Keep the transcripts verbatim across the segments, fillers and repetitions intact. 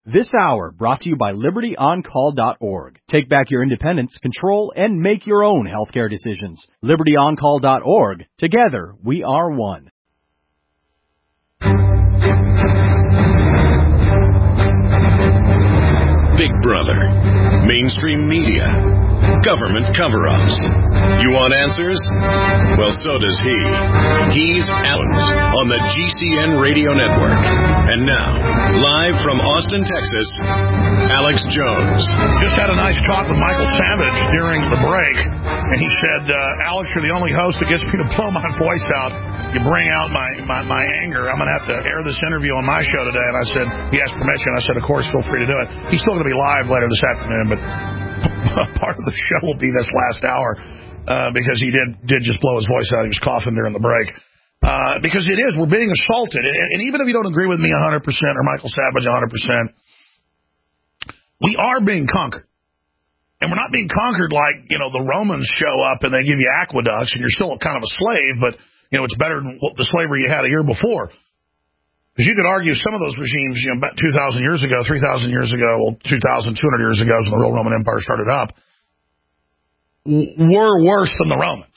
This hour brought to you by Liberty On Call dot org. Take back your independence, control, and make your own healthcare decisions. Liberty On Call dot org. Together, we are one. Big Brother, mainstream media, government cover-ups. You want answers? Well, so does he. He's Alan on the G C N Radio Network. And now, live from Austin, Texas, Alex Jones. Just had a nice talk with Michael Savage during the break, and he said, uh, Alex, you're the only host that gets me to blow my voice out. You bring out my, my, my anger. I'm going to have to air this interview on my show today. And I said, he asked permission. I said, of course, feel free to do it. He's still going to be live later this afternoon, but part of the show will be this last hour uh, because he did, did just blow his voice out. He was coughing during the break. Uh, because it is, we're being assaulted. And, and even if you don't agree with me one hundred percent or Michael Savage one hundred percent, we are being conquered. And we're not being conquered like, you know, the Romans show up and they give you aqueducts and you're still kind of a slave, but you know, it's better than the slavery you had a year before. Because you could argue some of those regimes, you know, about two thousand years ago, three thousand years ago, well, two thousand two hundred years ago, when the real Roman Empire started up, were worse than the Romans.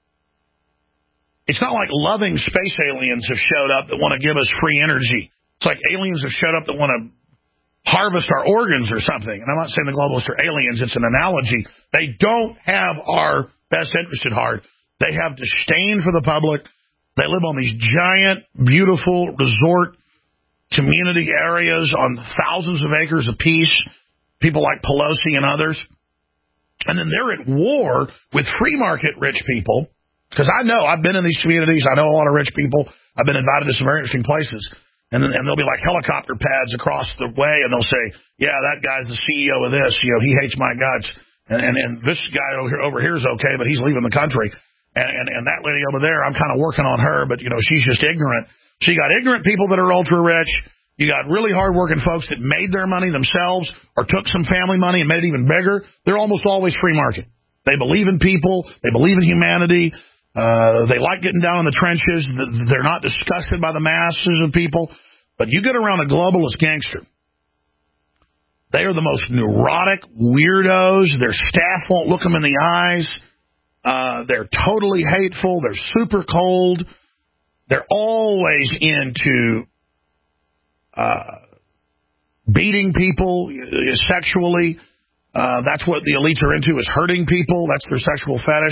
It's not like loving space aliens have showed up that want to give us free energy. It's like aliens have showed up that want to harvest our organs or something. And I'm not saying the globalists are aliens. It's an analogy. They don't have our best interest at heart. They have disdain for the public. They live on these giant, beautiful resort community areas on thousands of acres apiece, people like Pelosi and others. And then they're at war with free market rich people, because I know, I've been in these communities, I know a lot of rich people, I've been invited to some very interesting places, and then and there'll be like helicopter pads across the way, and they'll say, yeah, that guy's the C E O of this, you know, he hates my guts, and, and, and this guy over here, over here is okay, but he's leaving the country. And, and, and that lady over there, I'm kind of working on her, but, you know, she's just ignorant. So you got ignorant people that are ultra-rich. You got really hard-working folks that made their money themselves or took some family money and made it even bigger. They're almost always free market. They believe in people. They believe in humanity. Uh, they like getting down in the trenches. They're not disgusted by the masses of people. But you get around a globalist gangster. They are the most neurotic weirdos. Their staff won't look them in the eyes. Uh, they're totally hateful. They're super cold. They're always into uh, beating people sexually. Uh, that's what the elites are into, is hurting people. That's their sexual fetish.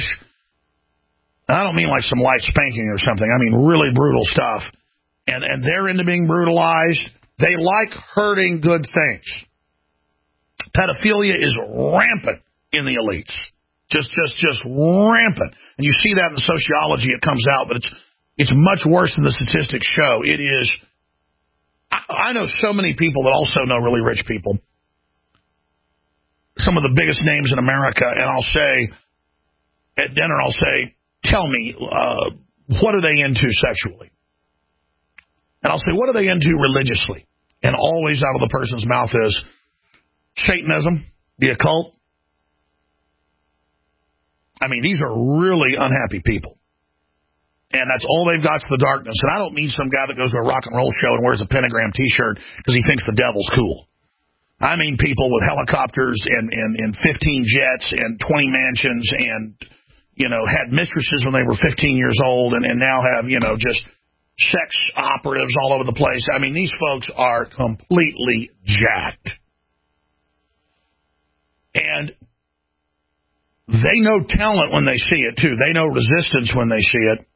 I don't mean like some light spanking or something. I mean really brutal stuff. And, and they're into being brutalized. They like hurting good things. Pedophilia is rampant in the elites. Just, just, just rampant. And you see that in the sociology, it comes out, but it's, it's much worse than the statistics show. It is, I, I know so many people that also know really rich people. Some of the biggest names in America, and I'll say, at dinner, I'll say, tell me, uh, what are they into sexually? And I'll say, what are they into religiously? And always out of the person's mouth is Satanism, the occult. I mean, these are really unhappy people. And that's all they've got is the darkness. And I don't mean some guy that goes to a rock and roll show and wears a pentagram T-shirt because he thinks the devil's cool. I mean people with helicopters and, and, and fifteen jets and twenty mansions and, you know, had mistresses when they were fifteen years old and, and now have, you know, just sex operatives all over the place. I mean, these folks are completely jacked. And they know talent when they see it, too. They know resistance when they see it.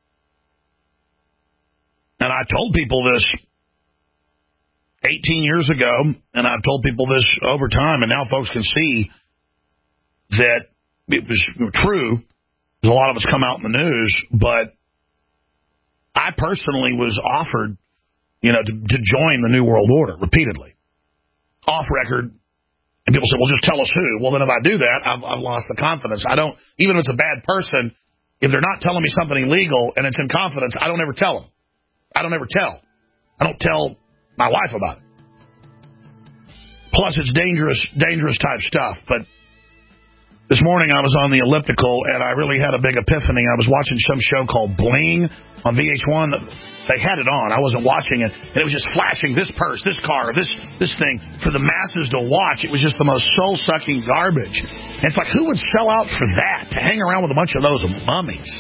And I told people this eighteen years ago, and I've told people this over time, and now folks can see that it was true. A lot of it's come out in the news, but I personally was offered, you know, to, to join the New World Order repeatedly. Off record. And people say, well, just tell us who. Well, then if I do that, I've, I've lost the confidence. I don't, even if it's a bad person, if they're not telling me something illegal and it's in confidence, I don't ever tell them. I don't ever tell. I don't tell my wife about it. Plus, it's dangerous, dangerous type stuff. But This morning I was on the elliptical, and I really had a big epiphany. I was watching some show called Bling on V H one. They had it on. I wasn't watching it, and it was just flashing this purse, this car, this this thing for the masses to watch. It was just the most soul-sucking garbage. And it's like, who would sell out for that, to hang around with a bunch of those mummies?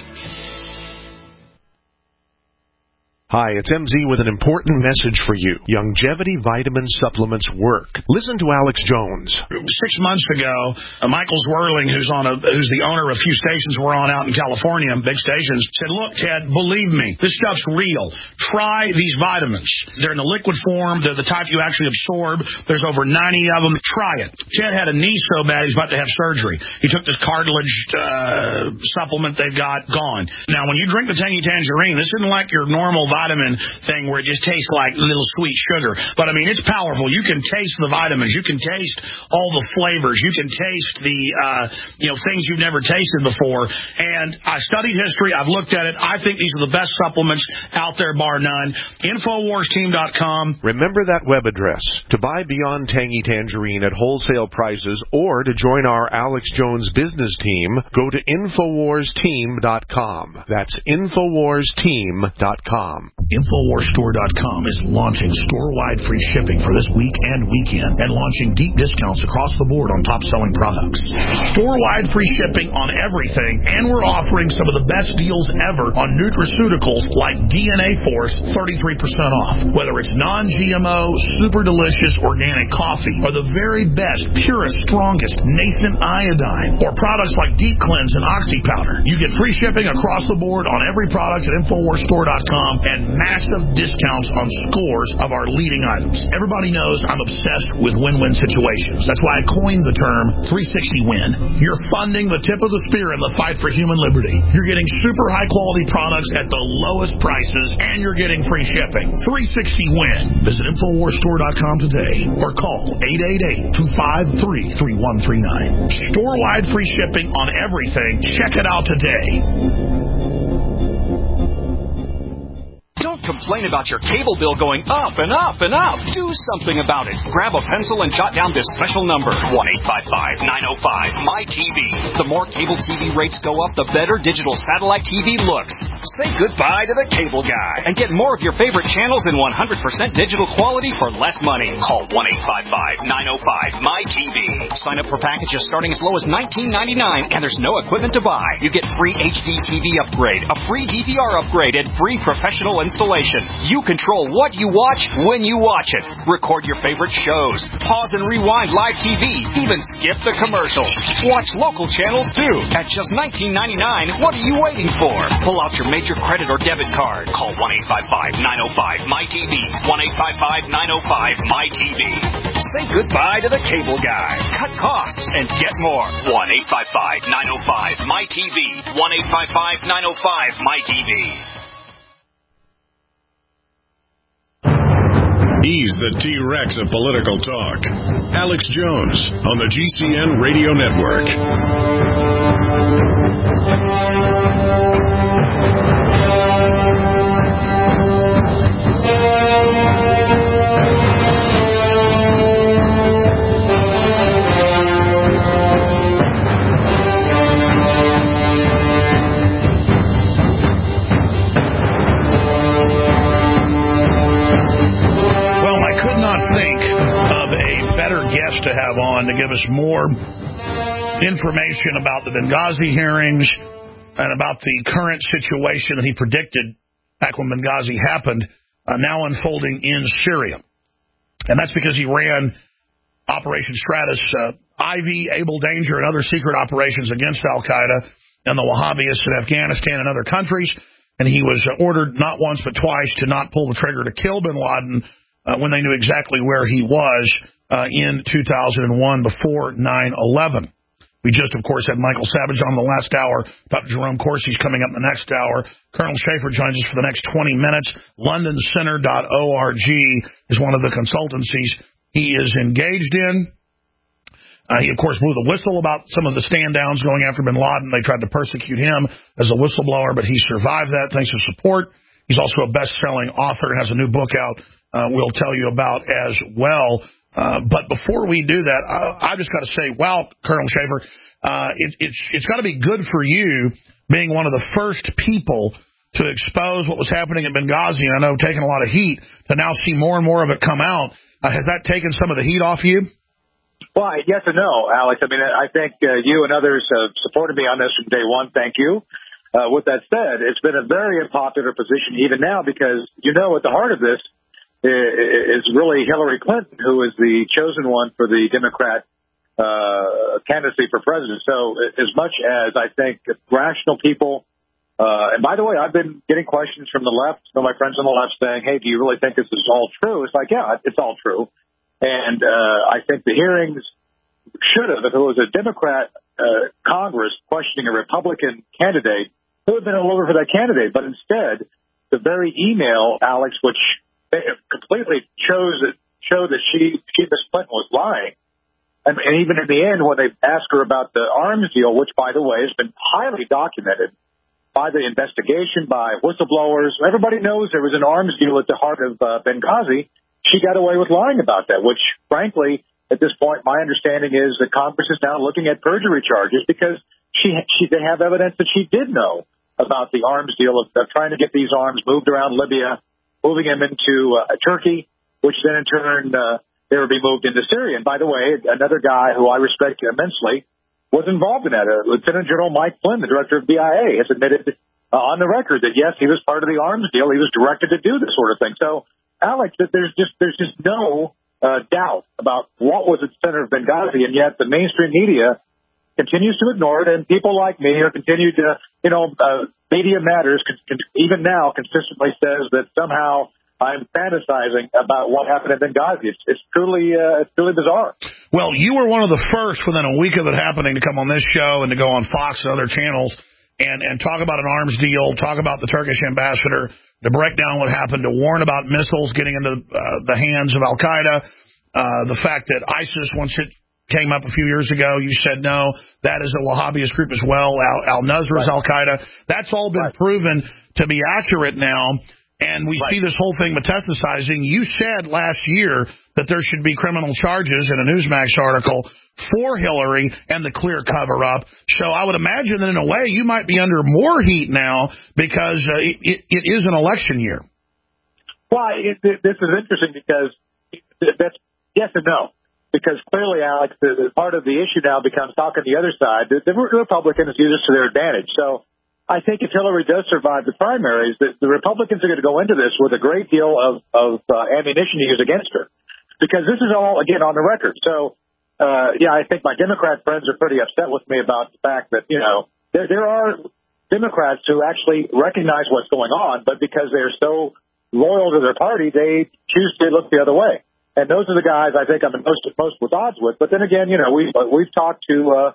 Hi, it's M Z with an important message for you. Longevity vitamin supplements work. Listen to Alex Jones. Six months ago, uh, Michael Zwerling, who's on a, who's the owner of a few stations we're on out in California, big stations, said, look, Ted, believe me, this stuff's real. Try these vitamins. They're in the liquid form. They're the type you actually absorb. There's over ninety of them. Try it. Ted had a knee so bad he's about to have surgery. He took this cartilage uh, supplement they've got, gone. Now, when you drink the Tangy Tangerine, this isn't like your normal vitamin vitamin thing where it just tastes like little sweet sugar. But, I mean, it's powerful. You can taste the vitamins. You can taste all the flavors. You can taste the, uh, you know, things you've never tasted before. And I studied history. I've looked at it. I think these are the best supplements out there, bar none. Infowars team dot com. Remember that web address. To buy Beyond Tangy Tangerine at wholesale prices or to join our Alex Jones business team, go to Infowars team dot com. That's Infowars team dot com. Infowars store dot com is launching store-wide free shipping for this week and weekend and launching deep discounts across the board on top-selling products. Store-wide free shipping on everything, and we're offering some of the best deals ever on nutraceuticals like D N A Force, thirty-three percent off. Whether it's non-G M O, super delicious organic coffee, or the very best, purest, strongest nascent iodine, or products like Deep Cleanse and Oxy Powder. You get free shipping across the board on every product at Infowars store dot com and massive discounts on scores of our leading items. Everybody knows I'm obsessed with win-win situations. That's why I coined the term three sixty win. You're funding the tip of the spear in the fight for human liberty. You're getting super high-quality products at the lowest prices, and you're getting free shipping. three sixty win. Visit Infowars store dot com today or call eight eight eight, two five three, three one three nine. Store-wide free shipping on everything. Check it out today. Don't complain about your cable bill going up and up and up. Do something about it. Grab a pencil and jot down this special number, one eight five five, nine oh five, M Y T V. The more cable T V rates go up, the better digital satellite T V looks. Say goodbye to the cable guy and get more of your favorite channels in one hundred percent digital quality for less money. Call one eight five five, nine oh five, M Y T V. Sign up for packages starting as low as nineteen ninety-nine, and there's no equipment to buy. You get free H D T V upgrade, a free D V R upgrade, and free professional installation. You control what you watch when you watch it. Record your favorite shows. Pause and rewind live T V. Even skip the commercials. Watch local channels too. At just nineteen ninety-nine, what are you waiting for? Pull out your major credit or debit card. Call one eight five five, nine oh five, M Y T V. one eight five five, nine oh five, M Y T V. Say goodbye to the cable guy. Cut costs and get more. one eight five five, nine oh five, M Y T V. one eight five five, nine oh five, M Y T V. He's the T-Rex of political talk. Alex Jones on the G C N Radio Network. To have on to give us more information about the Benghazi hearings and about the current situation that he predicted back when Benghazi happened, uh, now unfolding in Syria. And that's because he ran Operation Stratus, uh, Ivy, Able Danger, and other secret operations against al-Qaeda and the Wahhabists in Afghanistan and other countries. And he was uh, ordered not once but twice to not pull the trigger to kill bin Laden uh, when they knew exactly where he was Uh, in two thousand one, before nine eleven. We just, of course, had Michael Savage on the last hour. Doctor Jerome Corsi's coming up in the next hour. Colonel Schaefer joins us for the next twenty minutes. London Center dot org is one of the consultancies he is engaged in. Uh, he, of course, blew the whistle about some of the stand-downs going after bin Laden. They tried to persecute him as a whistleblower, but he survived that thanks to support. He's also a best-selling author and has a new book out uh, we'll tell you about as well. Uh, but before we do that, I, I've just got to say, wow, Colonel Schaefer, uh, it, it's it's got to be good for you being one of the first people to expose what was happening at Benghazi. And I know taking a lot of heat to now see more and more of it come out. Uh, has that taken some of the heat off you? Well, yes and no, Alex. I mean, I think uh, you and others have supported me on this from day one. Thank you. Uh, with that said, it's been a very unpopular position even now because, you know, at the heart of this is really Hillary Clinton, who is the chosen one for the Democrat uh, candidacy for president. So as much as I think rational people, uh, and by the way, I've been getting questions from the left, some of my friends on the left saying, hey, do you really think this is all true? It's like, yeah, it's all true. And uh, I think the hearings should have, if it was a Democrat uh, Congress questioning a Republican candidate, it would have been all over for that candidate. But instead, the very email, Alex, which completely shows that showed that she, she, Miz Clinton, was lying. And, and even in the end, when they asked her about the arms deal, which, by the way, has been highly documented by the investigation, by whistleblowers, everybody knows there was an arms deal at the heart of uh, Benghazi. She got away with lying about that, which, frankly, at this point, my understanding is that Congress is now looking at perjury charges because she, she they have evidence that she did know about the arms deal of, of trying to get these arms moved around Libya, moving him into uh, Turkey, which then in turn uh, they would be moved into Syria. And by the way, another guy who I respect immensely was involved in that. Uh, Lieutenant General Mike Flynn, the director of D I A, has admitted uh, on the record that, yes, he was part of the arms deal. He was directed to do this sort of thing. So, Alex, that there's just there's just no uh, doubt about what was at the center of Benghazi, and yet the mainstream media continues to ignore it, and people like me are continued to, you know, uh, Media Matters, con- con- even now, consistently says that somehow I'm fantasizing about what happened in Benghazi. It's, it's truly, uh, it's truly bizarre. Well, you were one of the first within a week of it happening to come on this show and to go on Fox and other channels and, and talk about an arms deal, talk about the Turkish ambassador, to break down what happened, to warn about missiles getting into uh, the hands of Al-Qaeda, uh, the fact that ISIS, once it came up a few years ago, you said, no, that is a Wahhabist group as well. Al- Al-Nusra is right. Al-Qaeda. That's all been right. proven to be accurate now, and we right. see this whole thing metastasizing. You said last year that there should be criminal charges in a Newsmax article for Hillary and the clear cover-up. So I would imagine that in a way you might be under more heat now because uh, it, it is an election year. Well, it, it, this is interesting because that's yes and no. Because clearly, Alex, the, the part of the issue now becomes talking the other side. The, the Republicans use this to their advantage. So I think if Hillary does survive the primaries, the, the Republicans are going to go into this with a great deal of, of uh, ammunition to use against her. Because this is all, again, on the record. So, uh, yeah, I think my Democrat friends are pretty upset with me about the fact that, you know, there, there are Democrats who actually recognize what's going on, but because they're so loyal to their party, they choose to look the other way. And those are the guys I think I'm most most with odds with. But then again, you know, we we've talked to uh,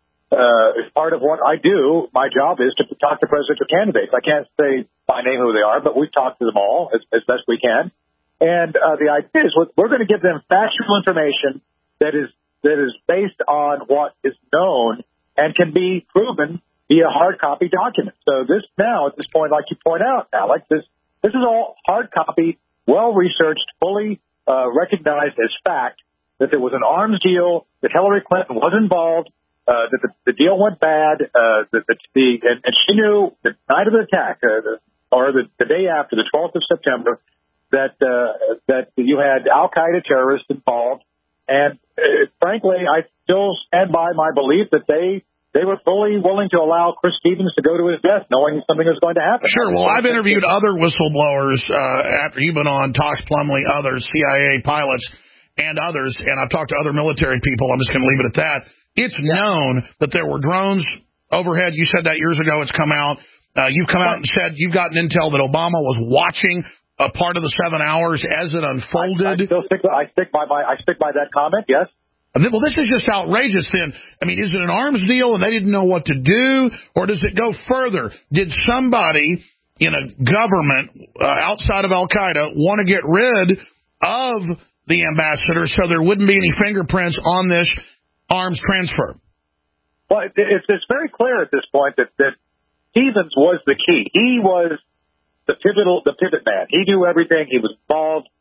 uh, part of what I do. My job is to talk to presidential candidates. I can't say by name who they are, but we've talked to them all as, as best we can. And uh, the idea is we're going to give them factual information that is that is based on what is known and can be proven via hard copy documents. So this now at this point, like you point out, Alex, this this is all hard copy, well researched, fully. Uh, recognized as fact that there was an arms deal, that Hillary Clinton was involved, uh, that the, the deal went bad, uh, that the, the and, and she knew the night of the attack, uh, the, or the, the day after, the twelfth of September, that uh, that you had Al-Qaeda terrorists involved. And uh, frankly, I still stand by my belief that they they were fully willing to allow Chris Stevens to go to his death, knowing something was going to happen. Sure. Well, I've interviewed other whistleblowers uh, after you've been on, Tosh Plumley, others, C I A pilots, and others, and I've talked to other military people. I'm just going to leave it at that. It's yeah. known that there were drones overhead. You said that years ago. It's come out. Uh, you've come out and said you've gotten intel that Obama was watching a part of the seven hours as it unfolded. I, I, still stick, I, stick by my, I stick by that comment, yes. Well, this is just outrageous then. I mean, is it an arms deal and they didn't know what to do? Or does it go further? Did somebody in a government uh, outside of Al-Qaeda want to get rid of the ambassador so there wouldn't be any fingerprints on this arms transfer? Well, it, it's, it's very clear at this point that, that Stevens was the key. He was the pivotal, the pivot man. He knew everything. He was involved.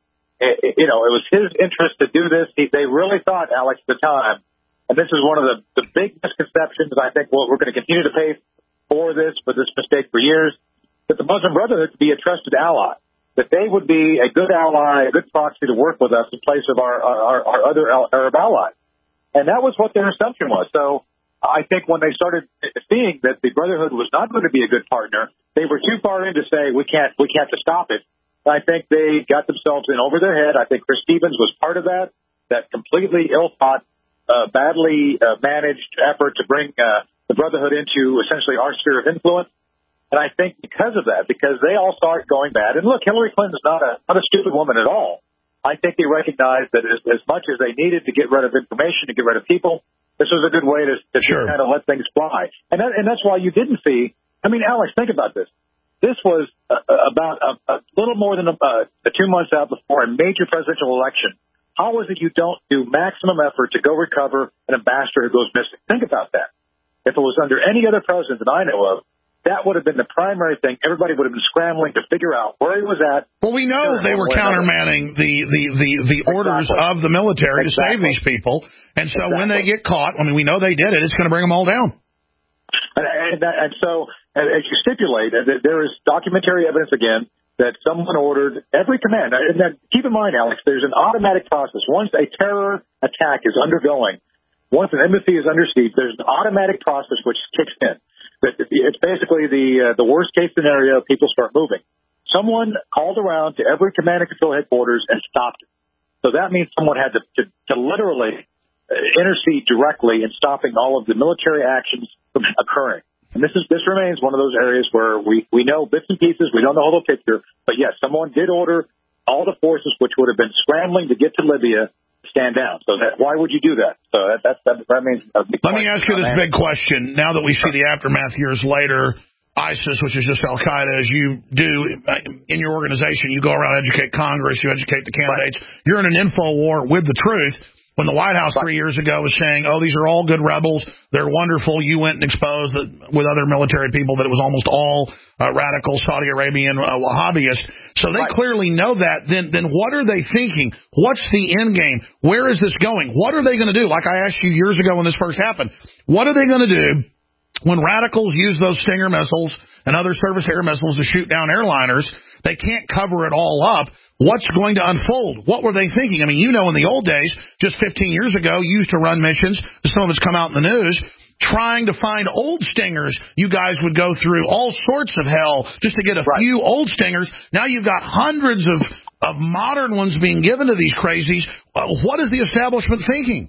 it, you know, it was his interest to do this. He, they really thought, Alex, at the time, and this is one of the, the big misconceptions, I think well, we're going to continue to pay for this, for this mistake for years, that the Muslim Brotherhood would be a trusted ally, that they would be a good ally, a good proxy to work with us in place of our, our, our other Arab allies. And that was what their assumption was. So I think when they started seeing that the Brotherhood was not going to be a good partner, they were too far in to say, we can't, we can't just stop it. I think they got themselves in over their head. I think Chris Stevens was part of that, that completely ill-thought, uh, badly uh, managed effort to bring uh, the Brotherhood into essentially our sphere of influence. And I think because of that, because they all started going bad, and look, Hillary Clinton's not a, not a stupid woman at all. I think they recognized that as, as much as they needed to get rid of information, to get rid of people, this was a good way to, to sure. kind of let things fly. And, that, and that's why you didn't see, I mean, Alex, think about this. This was uh, about a, a little more than a, uh, two months out before a major presidential election. How is it you don't do maximum effort to go recover an ambassador who goes missing? Think about that. If it was under any other president that I know of, that would have been the primary thing. Everybody would have been scrambling to figure out where he was at. Well, we know they were countermanding the, the, the, the orders exactly. of the military exactly. to save these people. And so exactly. when they get caught, I mean, we know they did it, it's going to bring them all down. And, and, that, and so, as you stipulate, there is documentary evidence, again, that someone ordered every command. And then, keep in mind, Alex, there's an automatic process. Once a terror attack is undergoing, once an embassy is under siege, there's an automatic process which kicks in. It's basically the uh, the worst case scenario. People start moving. Someone called around to every command and control headquarters and stopped it. So that means someone had to, to, to literally intercede directly in stopping all of the military actions from occurring. And this is this remains one of those areas where we, we know bits and pieces. We don't know the whole picture. But, yes, someone did order all the forces which would have been scrambling to get to Libya to stand down. So that, why would you do that? So that, that, that, that means a big Let me ask you this big question. Now that we see the aftermath years later, ISIS, which is just Al-Qaeda, as you do in your organization, you go around, educate Congress, you educate the candidates. Right. You're in an info war with the truth. When the White House three years ago was saying, oh, these are all good rebels, they're wonderful, you went and exposed that with other military people that it was almost all uh, radical Saudi Arabian uh, Wahhabists. So they right. clearly know that. Then then what are they thinking? What's the end game? Where is this going? What are they going to do? Like I asked you years ago when this first happened, what are they going to do when radicals use those Stinger missiles and other surface air missiles to shoot down airliners? They can't cover it all up. What's going to unfold? What were they thinking? I mean, you know, in the old days, just fifteen years ago, you used to run missions. Some of it's come out in the news. Trying to find old Stingers, you guys would go through all sorts of hell just to get a right. few old Stingers. Now you've got hundreds of, of modern ones being given to these crazies. Uh, what is the establishment thinking?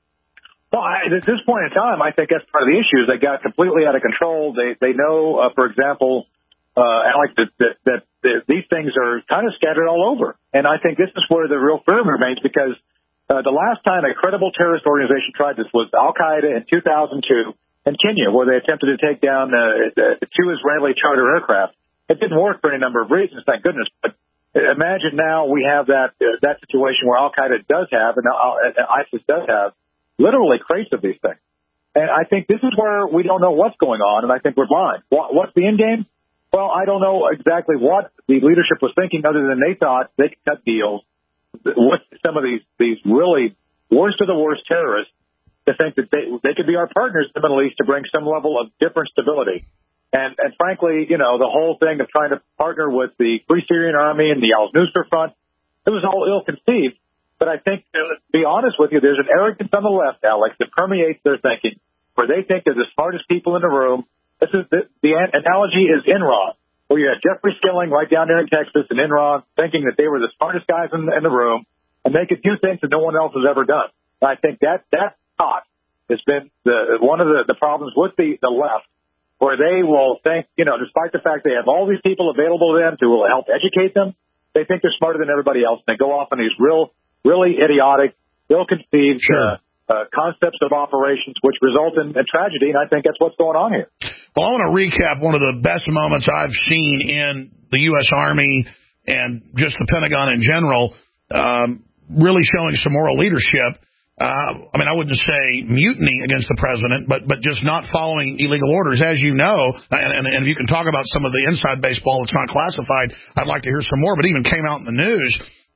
Well, I, at this point in time, I think that's part of the issue. Is they got completely out of control. They they know, uh, for example, uh, Alex, that, that, that, that these things are kind of scattered all over. And I think this is where the real firm remains, because uh, the last time a credible terrorist organization tried this was Al-Qaeda in two thousand two in Kenya, where they attempted to take down uh, two Israeli charter aircraft. It didn't work for any number of reasons, thank goodness. But imagine now we have that uh, that situation where Al-Qaeda does have, and uh, ISIS does have, literally crates of these things. And I think this is where we don't know what's going on, and I think we're blind. What, what's the end game? Well, I don't know exactly what the leadership was thinking, other than they thought they could cut deals with some of these, these really worst of the worst terrorists, to think that they, they could be our partners in the Middle East to bring some level of different stability. And, and frankly, you know, the whole thing of trying to partner with the Free Syrian Army and the Al-Nusra Front, it was all ill-conceived. But I think, to be honest with you, there's an arrogance on the left, Alex, that permeates their thinking, where they think they're the smartest people in the room. This is the, the analogy is Enron, where you had Jeffrey Skilling right down there in Texas and Enron thinking that they were the smartest guys in, in the room, and they could do things that no one else has ever done. And I think that that thought has been the, one of the, the problems with the, the left, where they will think, you know, despite the fact they have all these people available to them to help educate them, they think they're smarter than everybody else, and they go off on these real, really idiotic, ill-conceived sure. uh, uh, concepts of operations, which result in a tragedy, and I think that's what's going on here. Well, I want to recap one of the best moments I've seen in the U S Army and just the Pentagon in general, um, really showing some moral leadership. Uh, I mean, I wouldn't say mutiny against the president, but but just not following illegal orders. As you know, and, and, and if you can talk about some of the inside baseball that's not classified, I'd like to hear some more, but even came out in the news.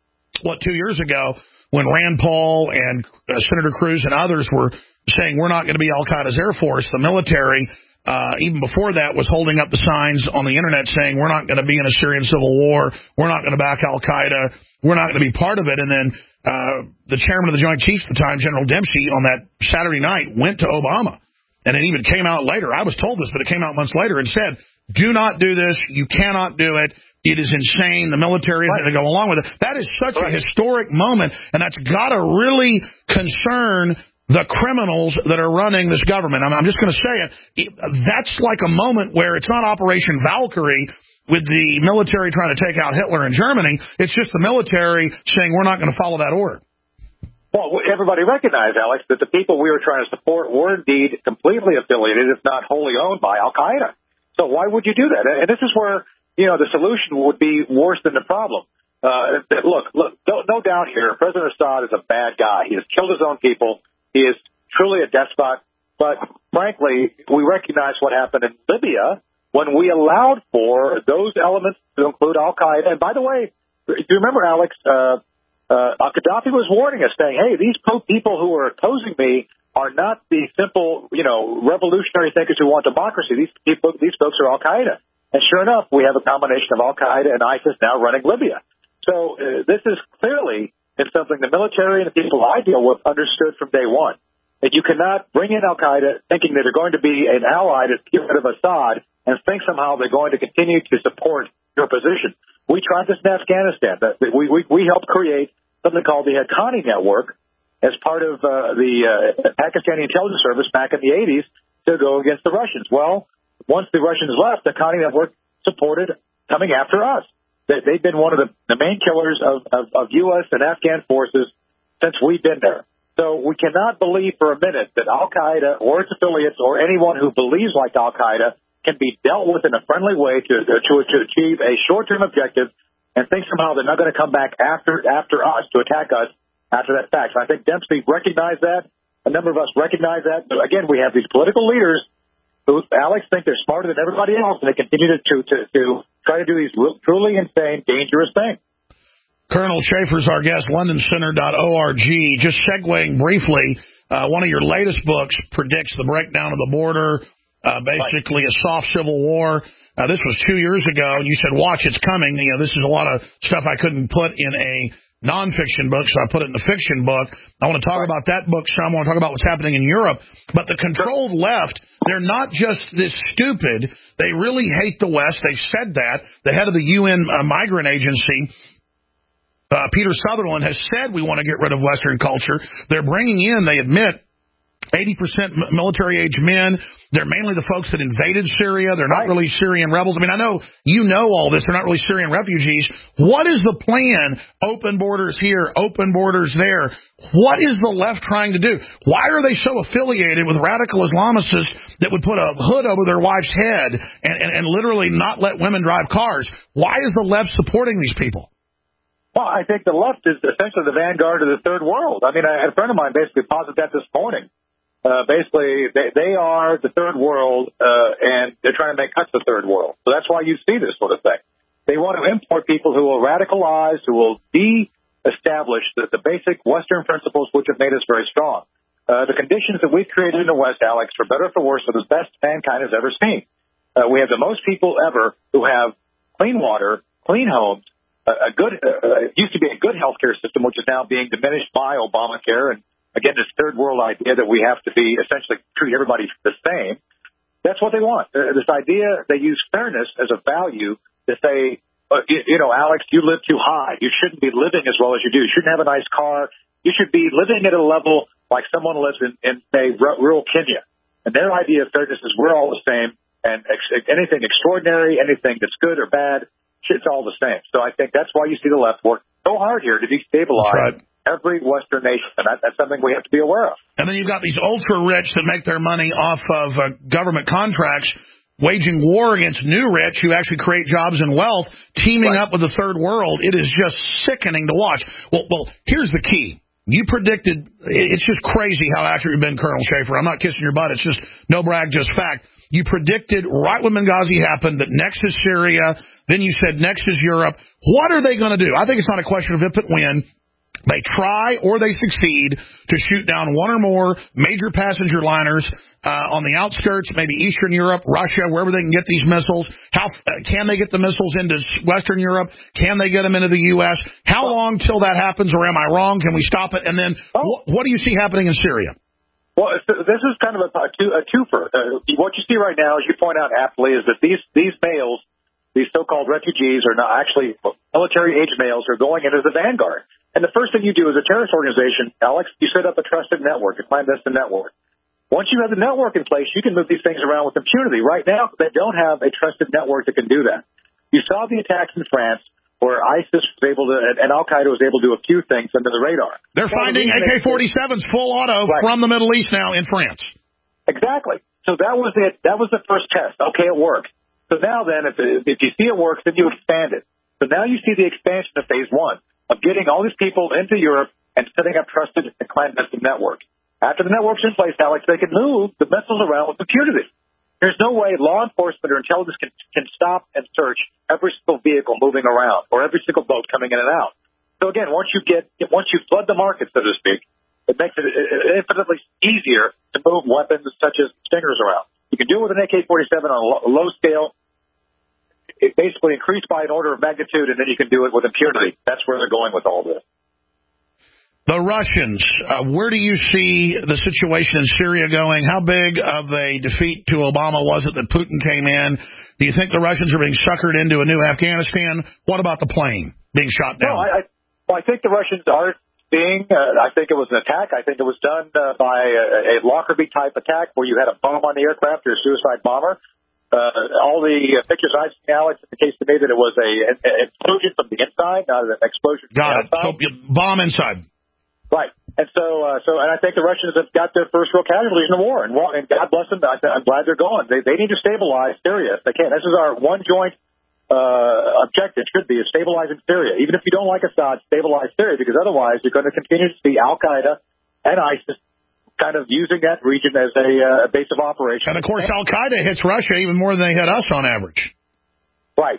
what, two years ago when Rand Paul and uh, Senator Cruz and others were saying we're not going to be Al-Qaeda's Air Force, the military, uh, even before that, was holding up the signs on the Internet saying we're not going to be in a Syrian civil war, we're not going to back Al-Qaeda, we're not going to be part of it. And then uh, the chairman of the Joint Chiefs at the time, General Dempsey, on that Saturday night went to Obama. And it even came out later. I was told this, but it came out months later and said, do not do this. You cannot do it. It is insane. The military is going to go along with it. That is such right. a historic moment, and that's got to really concern the criminals that are running this government. I'm, I'm just going to say it. it. That's like a moment where it's not Operation Valkyrie with the military trying to take out Hitler in Germany. It's just the military saying we're not going to follow that order. Well, everybody recognized, Alex, that the people we were trying to support were indeed completely affiliated, if not wholly owned by Al-Qaeda. So why would you do that? And this is where, you know, the solution would be worse than the problem. Uh, look, look, no, no doubt here, President Assad is a bad guy. He has killed his own people. He is truly a despot. But frankly, we recognize what happened in Libya when we allowed for those elements to include Al-Qaeda. And by the way, do you remember, Alex, uh, Uh, Gaddafi was warning us, saying, hey, these people who are opposing me are not the simple, you know, revolutionary thinkers who want democracy. These people, these folks are Al-Qaeda. And sure enough, we have a combination of Al-Qaeda and ISIS now running Libya. So uh, this is clearly been something the military and the people I deal with understood from day one, that you cannot bring in Al-Qaeda thinking that they're going to be an ally to get rid of Assad and think somehow they're going to continue to support your position. We tried this in Afghanistan. We, we, we helped create something called the Haqqani Network as part of uh, the uh, Pakistani intelligence service back in the eighties to go against the Russians. Well, once the Russians left, the Haqqani Network supported coming after us. They, they've been one of the, the main killers of, of, of U S and Afghan forces since we've been there. So we cannot believe for a minute that Al-Qaeda or its affiliates or anyone who believes like Al-Qaeda can be dealt with in a friendly way to, to, to achieve a short-term objective and think somehow they're not going to come back after after us to attack us after that fact. So I think Dempsey recognized that. A number of us recognize that. But again, we have these political leaders who, Alex, think they're smarter than everybody else, and they continue to to, to, to try to do these truly insane, dangerous things. Colonel Schaefer's our guest, london center dot org. Just segueing briefly, uh, one of your latest books predicts the breakdown of the border, uh, basically a soft civil war. Uh, this was two years ago, and you said, watch, it's coming. You know, this is a lot of stuff I couldn't put in a nonfiction book, so I put it in the fiction book. I want to talk about that book some. I want to talk about what's happening in Europe. But the controlled left, they're not just this stupid. They really hate the West. They've said that. The head of the U N uh, Migrant Agency, uh, Peter Sutherland, has said we want to get rid of Western culture. They're bringing in, they admit, eighty percent military-age men. They're mainly the folks that invaded Syria. They're not really Syrian rebels. I mean, I know you know all this. They're not really Syrian refugees. What is the plan? Open borders here, open borders there. What is the left trying to do? Why are they so affiliated with radical Islamists that would put a hood over their wife's head and, and, and literally not let women drive cars? Why is the left supporting these people? Well, I think the left is essentially the vanguard of the third world. I mean, I had a friend of mine basically posited that this morning. Uh, basically, they, they are the third world, uh, and they're trying to make us the third world. So that's why you see this sort of thing. They want to import people who will radicalize, who will de-establish the, the basic Western principles which have made us very strong. Uh, the conditions that we've created in the West, Alex, for better or for worse, are the best mankind has ever seen. Uh, we have the most people ever who have clean water, clean homes, a, a good, uh, it used to be a good healthcare system, which is now being diminished by Obamacare, and again, this third world idea that we have to be essentially treat everybody the same. That's what they want. Uh, this idea, they use fairness as a value to say, uh, you, you know, Alex, you live too high. You shouldn't be living as well as you do. You shouldn't have a nice car. You should be living at a level like someone lives in, in say, r- rural Kenya. And their idea of fairness is we're all the same, and ex- anything extraordinary, anything that's good or bad, it's all the same. So I think that's why you see the left work so hard here to destabilize every Western nation, and that, that's something we have to be aware of. And then you've got these ultra-rich that make their money off of uh, government contracts, waging war against new rich who actually create jobs and wealth, teaming right. up with the third world. It is just sickening to watch. Well, well, here's the key. You predicted, it's just crazy how accurate you've been, Colonel Schaefer. I'm not kissing your butt. It's just no brag, just fact. You predicted right when Benghazi happened that next is Syria. Then you said next is Europe. What are they going to do? I think it's not a question of if but when. They try or they succeed to shoot down one or more major passenger liners uh, on the outskirts, maybe Eastern Europe, Russia, wherever they can get these missiles. How uh, can they get the missiles into Western Europe? Can they get them into the U S? How long till that happens, or am I wrong? Can we stop it? And then wh- what do you see happening in Syria? Well, this is kind of a, a, two, a twofer. Uh, what you see right now, as you point out aptly, is that these, these males, these so-called refugees, are not actually military-age males, are going into the vanguard. And the first thing you do as a terrorist organization, Alex, you set up a trusted network, a clandestine network. Once you have the network in place, you can move these things around with impunity. Right now, they don't have a trusted network that can do that. You saw the attacks in France where ISIS was able to, and Al-Qaeda was able to do a few things under the radar. They're finding A K forty-sevens full auto right. from the Middle East now in France. Exactly. So that was it. That was the first test. Okay, it worked. So now then, if, if you see it works, then you expand it. So now you see the expansion of phase one, of getting all these people into Europe and setting up trusted and clandestine networks. After the network's in place, Alex, they can move the missiles around with impunity. There's no way law enforcement or intelligence can, can stop and search every single vehicle moving around or every single boat coming in and out. So again, once you get, once you flood the market, so to speak, it makes it infinitely easier to move weapons such as Stingers around. You can do it with an A K forty-seven on a low scale. It basically increased by an order of magnitude, and then you can do it with impunity. That's where they're going with all this. The Russians, uh, where do you see the situation in Syria going? How big of a defeat to Obama was it that Putin came in? Do you think the Russians are being suckered into a new Afghanistan? What about the plane being shot down? No, I, I, well, I think the Russians are being, uh, I think it was an attack. I think it was done uh, by a, a Lockerbie-type attack where you had a bomb on the aircraft or a suicide bomber. Uh, all the uh, pictures I've seen, Alex, indicates to me that it was a, an, an explosion from the inside, not an explosion from Got the it. outside. So you bomb inside. Right. And so, uh, so, and I think the Russians have got their first real casualties in the war, and, and God bless them. I, I'm glad they're going. They, they need to stabilize Syria if they can. This is our one joint uh, objective. Should be is stabilizing Syria. Even if you don't like Assad, stabilize Syria, because otherwise you're going to continue to see Al Qaeda and ISIS kind of using that region as a uh, base of operations. And, of course, Al-Qaeda hits Russia even more than they hit us on average. Right.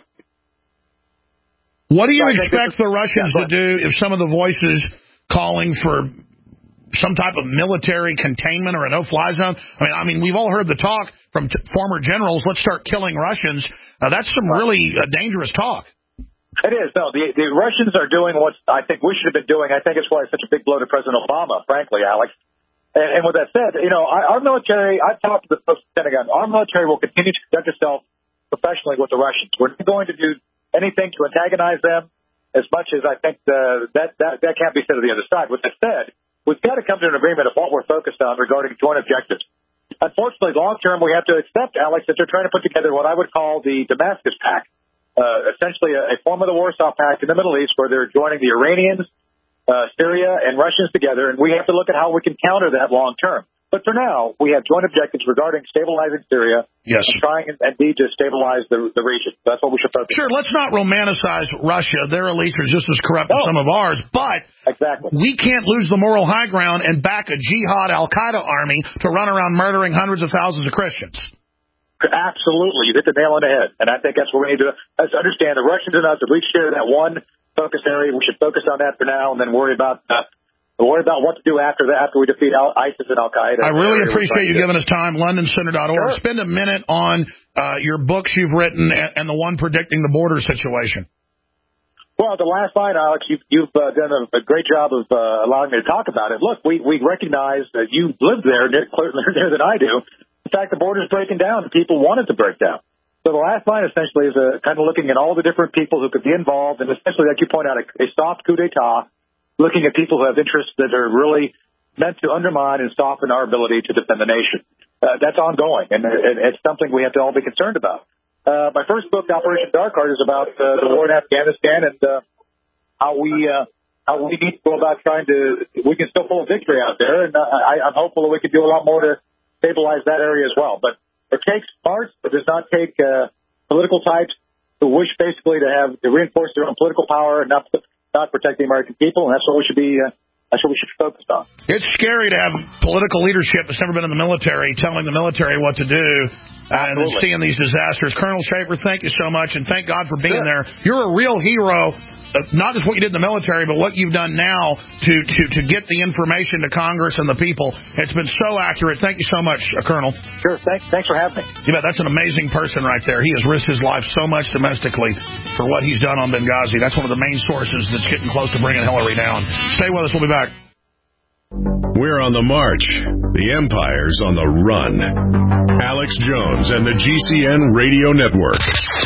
What do you so expect is, the Russians yeah, to do if some of the voices calling for some type of military containment or a no-fly zone? I mean, I mean, we've all heard the talk from t- former generals, let's start killing Russians. Uh, that's some really uh, dangerous talk. It is. No, the, the Russians are doing what I think we should have been doing. I think it's why it's such a big blow to President Obama, frankly, Alex. And, and with that said, you know, our, our military, I've talked to the folks at the Pentagon, our military will continue to conduct itself professionally with the Russians. We're not going to do anything to antagonize them as much as I think the, that, that, that can't be said of the other side. With that said, we've got to come to an agreement of what we're focused on regarding joint objectives. Unfortunately, long term, we have to accept, Alex, that they're trying to put together what I would call the Damascus Pact, uh, essentially a, a form of the Warsaw Pact in the Middle East where they're joining the Iranians, Uh, Syria and Russians together, and we have to look at how we can counter that long term. But for now, we have joint objectives regarding stabilizing Syria yes. and trying, indeed, to stabilize the, the region. That's what we should focus Sure, on. let's not romanticize Russia. Their elites are just as corrupt no. as some of ours, but exactly. we can't lose the moral high ground and back a jihad al-Qaeda army to run around murdering hundreds of thousands of Christians. Absolutely. You hit the nail on the head. And I think that's what we need to let's understand. The Russians and us, if we share that one focus area, we should focus on that for now and then worry about uh, worry about what to do after that, after we defeat Al- ISIS and Al-Qaeda. I really appreciate you giving us time. London Center dot org. Sure. Spend a minute on uh, your books you've written and, and the one predicting the border situation. Well, the last line, Alex, you've, you've uh, done a, a great job of uh, allowing me to talk about it. Look, we, we recognize that you live there near, near than I do. In fact, the border's breaking down and people want it to break down. So the last line essentially is a, kind of looking at all the different people who could be involved, and essentially, like you point out, a, a soft coup d'etat, looking at people who have interests that are really meant to undermine and soften our ability to defend the nation. Uh, that's ongoing, and, and it's something we have to all be concerned about. Uh, my first book, Operation Dark Heart, is about uh, the war in Afghanistan and uh, how we uh, how we need to go about trying to. We can still pull a victory out there, and uh, I, I'm hopeful that we can do a lot more to stabilize that area as well. But it takes smarts. It does not take uh, political types who wish basically to have to reinforce their own political power and not not protect the American people, and that's what we should be uh, That's what we should be focused on. It's scary to have political leadership that's never been in the military telling the military what to do. Uh, and then seeing these disasters. Colonel Schaefer, thank you so much, and thank God for being sure. there. You're a real hero, uh, not just what you did in the military, but what you've done now to, to, to get the information to Congress and the people. It's been so accurate. Thank you so much, uh, Colonel. Sure, thanks, thanks for having me. You bet, that's an amazing person right there. He has risked his life so much domestically for what he's done on Benghazi. That's one of the main sources that's getting close to bringing Hillary down. Stay with us. We'll be back. We're on the march. The empire's on the run. Alex Jones and the G C N Radio Network.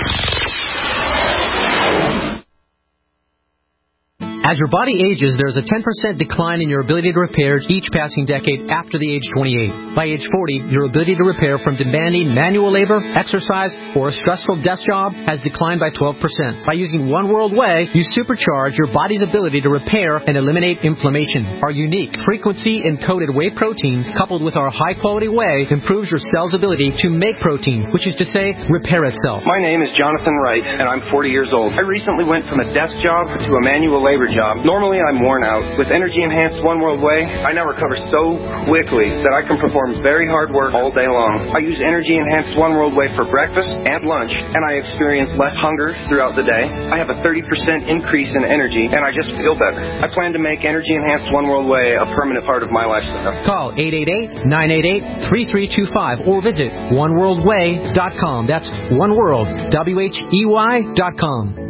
As your body ages, there's a ten percent decline in your ability to repair each passing decade after the age twenty-eight. By age forty, your ability to repair from demanding manual labor, exercise, or a stressful desk job has declined by twelve percent. By using One World Whey, you supercharge your body's ability to repair and eliminate inflammation. Our unique frequency-encoded whey protein, coupled with our high-quality whey, improves your cell's ability to make protein, which is to say, repair itself. My name is Jonathan Wright, and I'm forty years old. I recently went from a desk job to a manual labor job. Normally, I'm worn out. With Energy Enhanced One World Whey, I now recover so quickly that I can perform very hard work all day long. I use Energy Enhanced One World Whey for breakfast and lunch, and I experience less hunger throughout the day. I have a thirty percent increase in energy, and I just feel better. I plan to make Energy Enhanced One World Whey a permanent part of my lifestyle. Call eight eight eight, nine eight eight, three three two five or visit one world whey dot com. That's One World, W H E Y dot com.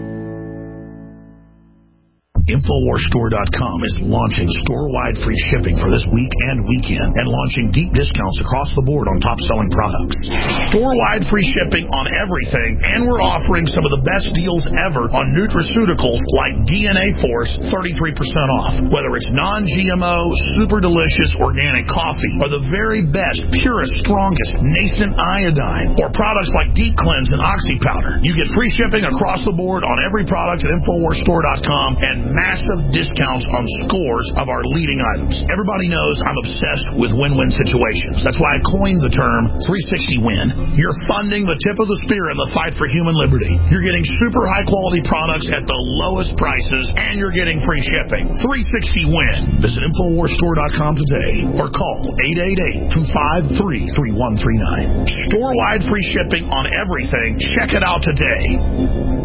Infowars Store dot com is launching store-wide free shipping for this week and weekend and launching deep discounts across the board on top-selling products. Store-wide free shipping on everything, and we're offering some of the best deals ever on nutraceuticals like D N A Force, thirty-three percent off. Whether it's non G M O, super delicious organic coffee, or the very best, purest, strongest nascent iodine, or products like Deep Cleanse and Oxy Powder. You get free shipping across the board on every product at Infowars Store dot com and massive discounts on scores of our leading items. Everybody knows I'm obsessed with win-win situations. That's why I coined the term three sixty win. You're funding the tip of the spear in the fight for human liberty. You're getting super high-quality products at the lowest prices, and you're getting free shipping. three sixty win. Visit Infowars Store dot com today or call eight eight eight, two five three, three one three nine. Store-wide free shipping on everything. Check it out today.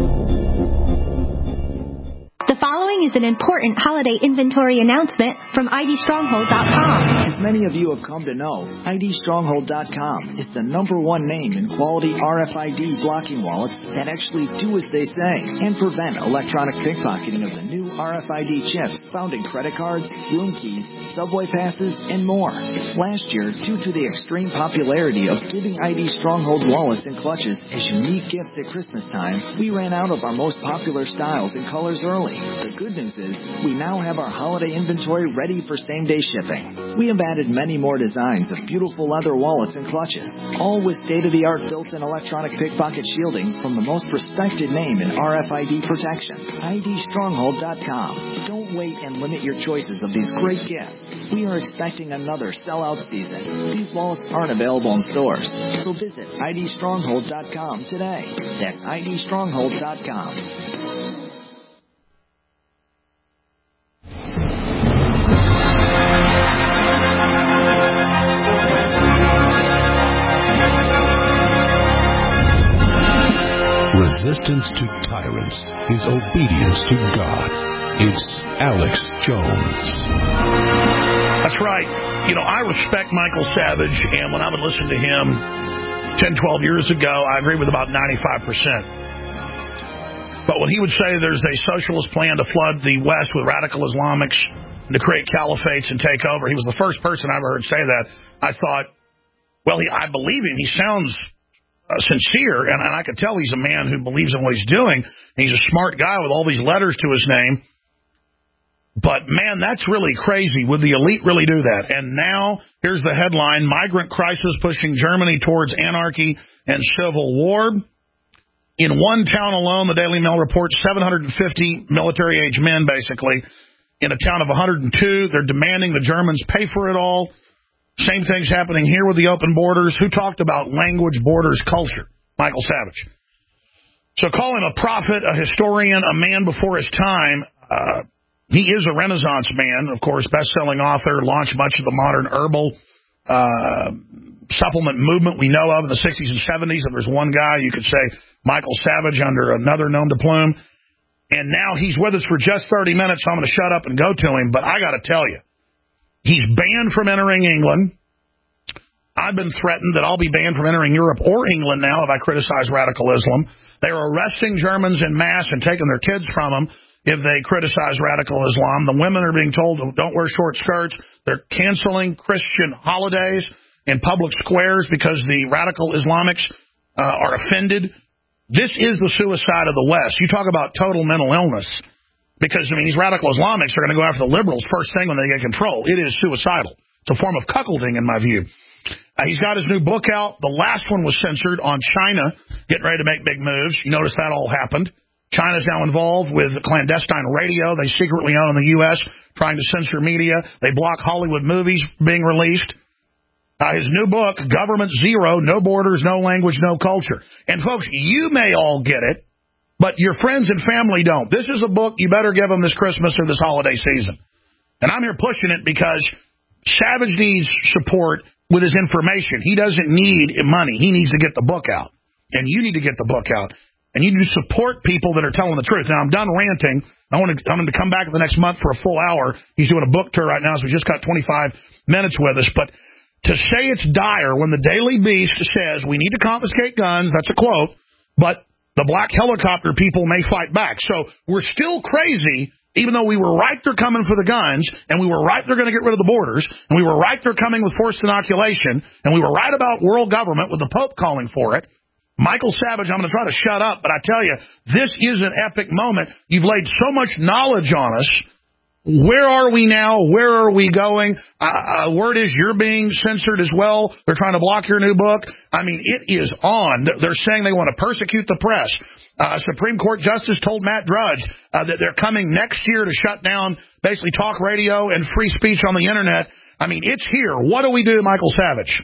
The following is an important holiday inventory announcement from I D Stronghold dot com. As many of you have come to know, I D Stronghold dot com is the number one name in quality R F I D blocking wallets that actually do as they say and prevent electronic pickpocketing of the new R F I D chips found in credit cards, room keys, subway passes, and more. Last year, due to the extreme popularity of giving I D Stronghold wallets and clutches as unique gifts at Christmas time, we ran out of our most popular styles and colors early. The good news is, we now have our holiday inventory ready for same-day shipping. We have added many more designs of beautiful leather wallets and clutches, all with state-of-the-art built-in electronic pickpocket shielding from the most respected name in R F I D protection, I D Stronghold dot com. Don't wait and limit your choices of these great gifts. We are expecting another sellout season. These wallets aren't available in stores, so visit I D Stronghold dot com today. That's I D Stronghold dot com. Resistance to tyrants is obedience to God. It's Alex Jones. That's right. You know, I respect Michael Savage, and when I would listen to him ten, twelve years ago, I agree with about ninety-five percent. But when he would say there's a socialist plan to flood the West with radical Islamics, to create caliphates and take over, he was the first person I ever heard say that. I thought, well, he, I believe him. He sounds Uh, sincere, and, and I could tell he's a man who believes in what he's doing. He's a smart guy with all these letters to his name. But, man, that's really crazy. Would the elite really do that? And now, here's the headline, Migrant Crisis Pushing Germany Towards Anarchy and Civil War. In one town alone, the Daily Mail reports seven hundred fifty military-age men, basically, in a town of one hundred two. They're demanding the Germans pay for it all. Same thing's happening here with the open borders. Who talked about language, borders, culture? Michael Savage. So call him a prophet, a historian, a man before his time. Uh, He is a Renaissance man, of course, best-selling author, launched much of the modern herbal uh, supplement movement we know of in the sixties and seventies. If there's one guy, you could say Michael Savage under another nom de plume. And now he's with us for just thirty minutes, so I'm going to shut up and go to him. But I got to tell you, he's banned from entering England. I've been threatened that I'll be banned from entering Europe or England now if I criticize radical Islam. They're arresting Germans en masse and taking their kids from them if they criticize radical Islam. The women are being told don't wear short skirts. They're canceling Christian holidays in public squares because the radical Islamics uh, are offended. This is the suicide of the West. You talk about total mental illness. Because, I mean, these radical Islamics are going to go after the liberals first thing when they get control. It is suicidal. It's a form of cuckolding, in my view. Uh, he's got his new book out. The last one was censored on China, getting ready to make big moves. You notice that all happened. China's now involved with clandestine radio. They secretly own the U S, trying to censor media. They block Hollywood movies being released. Uh, his new book, Government Zero, No Borders, No Language, No Culture. And, folks, you may all get it, but your friends and family don't. This is a book you better give them this Christmas or this holiday season. And I'm here pushing it because Savage needs support with his information. He doesn't need money. He needs to get the book out. And you need to get the book out. And you need to support people that are telling the truth. Now, I'm done ranting. I want to, I'm going to come back in the next month for a full hour. He's doing a book tour right now, so we just got twenty-five minutes with us. But to say it's dire when the Daily Beast says we need to confiscate guns, that's a quote, but the black helicopter people may fight back. So we're still crazy, even though we were right they're coming for the guns, and we were right they're going to get rid of the borders, and we were right they're coming with forced inoculation, and we were right about world government with the Pope calling for it. Michael Savage, I'm going to try to shut up, but I tell you, this is an epic moment. You've laid so much knowledge on us. Where are we now? Where are we going? Uh, uh, word is you're being censored as well. They're trying to block your new book. I mean, it is on. They're saying they want to persecute the press. Uh, Supreme Court Justice told Matt Drudge uh, that they're coming next year to shut down basically talk radio and free speech on the Internet. I mean, it's here. What do we do, Michael Savage?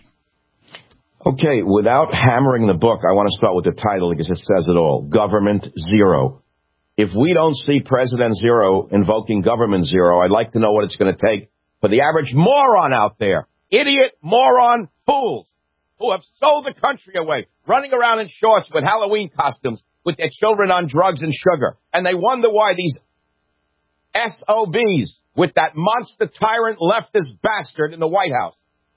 Okay, without hammering the book, I want to start with the title because it says it all. Government Zero. If we don't see President Zero invoking Government Zero, I'd like to know what it's going to take for the average moron out there, idiot, moron, fools, who have sold the country away, running around in shorts with Halloween costumes with their children on drugs and sugar. And they wonder why these S O Bs with that monster tyrant leftist bastard in the White House.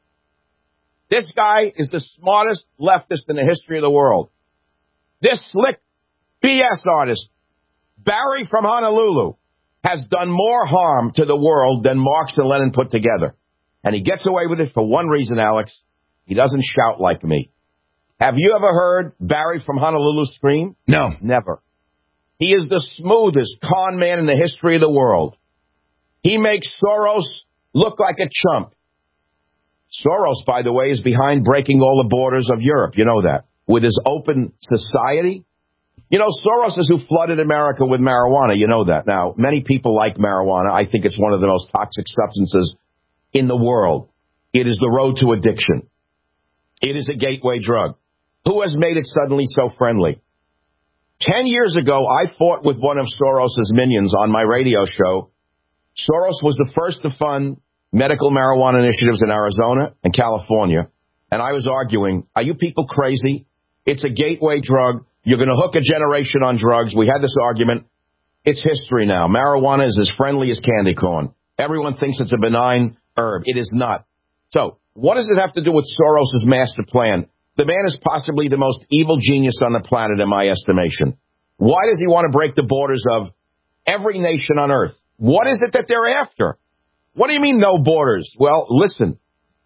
This guy is the smartest leftist in the history of the world. This slick B S artist, Barry from Honolulu, has done more harm to the world than Marx and Lenin put together. And he gets away with it for one reason, Alex. He doesn't shout like me. Have you ever heard Barry from Honolulu scream? No. Never. He is the smoothest con man in the history of the world. He makes Soros look like a chump. Soros, by the way, is behind breaking all the borders of Europe. You know that. With his open society. You know, Soros is who flooded America with marijuana. You know that. Now, many people like marijuana. I think it's one of the most toxic substances in the world. It is the road to addiction. It is a gateway drug. Who has made it suddenly so friendly? Ten years ago, I fought with one of Soros's minions on my radio show. Soros was the first to fund medical marijuana initiatives in Arizona and California. And I was arguing, are you people crazy? It's a gateway drug. You're going to hook a generation on drugs. We had this argument. It's history now. Marijuana is as friendly as candy corn. Everyone thinks it's a benign herb. It is not. So what does it have to do with Soros's master plan? The man is possibly the most evil genius on the planet, in my estimation. Why does he want to break the borders of every nation on earth? What is it that they're after? What do you mean no borders? Well, listen.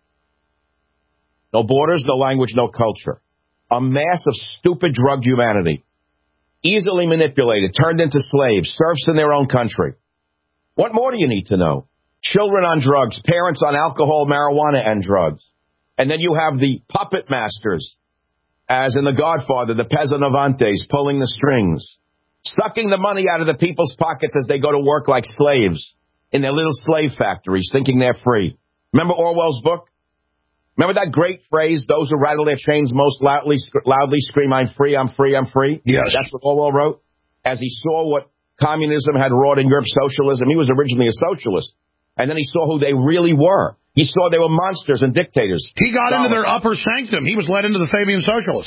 No borders, no language, no culture. A mass of stupid drug humanity. Easily manipulated, turned into slaves, serfs in their own country. What more do you need to know? Children on drugs, parents on alcohol, marijuana, and drugs. And then you have the puppet masters, as in The Godfather, the Pezzanovantes, pulling the strings, sucking the money out of the people's pockets as they go to work like slaves in their little slave factories, thinking they're free. Remember Orwell's book? Remember that great phrase, those who rattle their chains most loudly, loudly scream, I'm free, I'm free, I'm free? Yes. That's what Orwell wrote, as he saw what communism had wrought in Europe, socialism. He was originally a socialist. And then he saw who they really were. He saw they were monsters and dictators. He got Stalin. into their upper sanctum. He was led into the Fabian Socialist.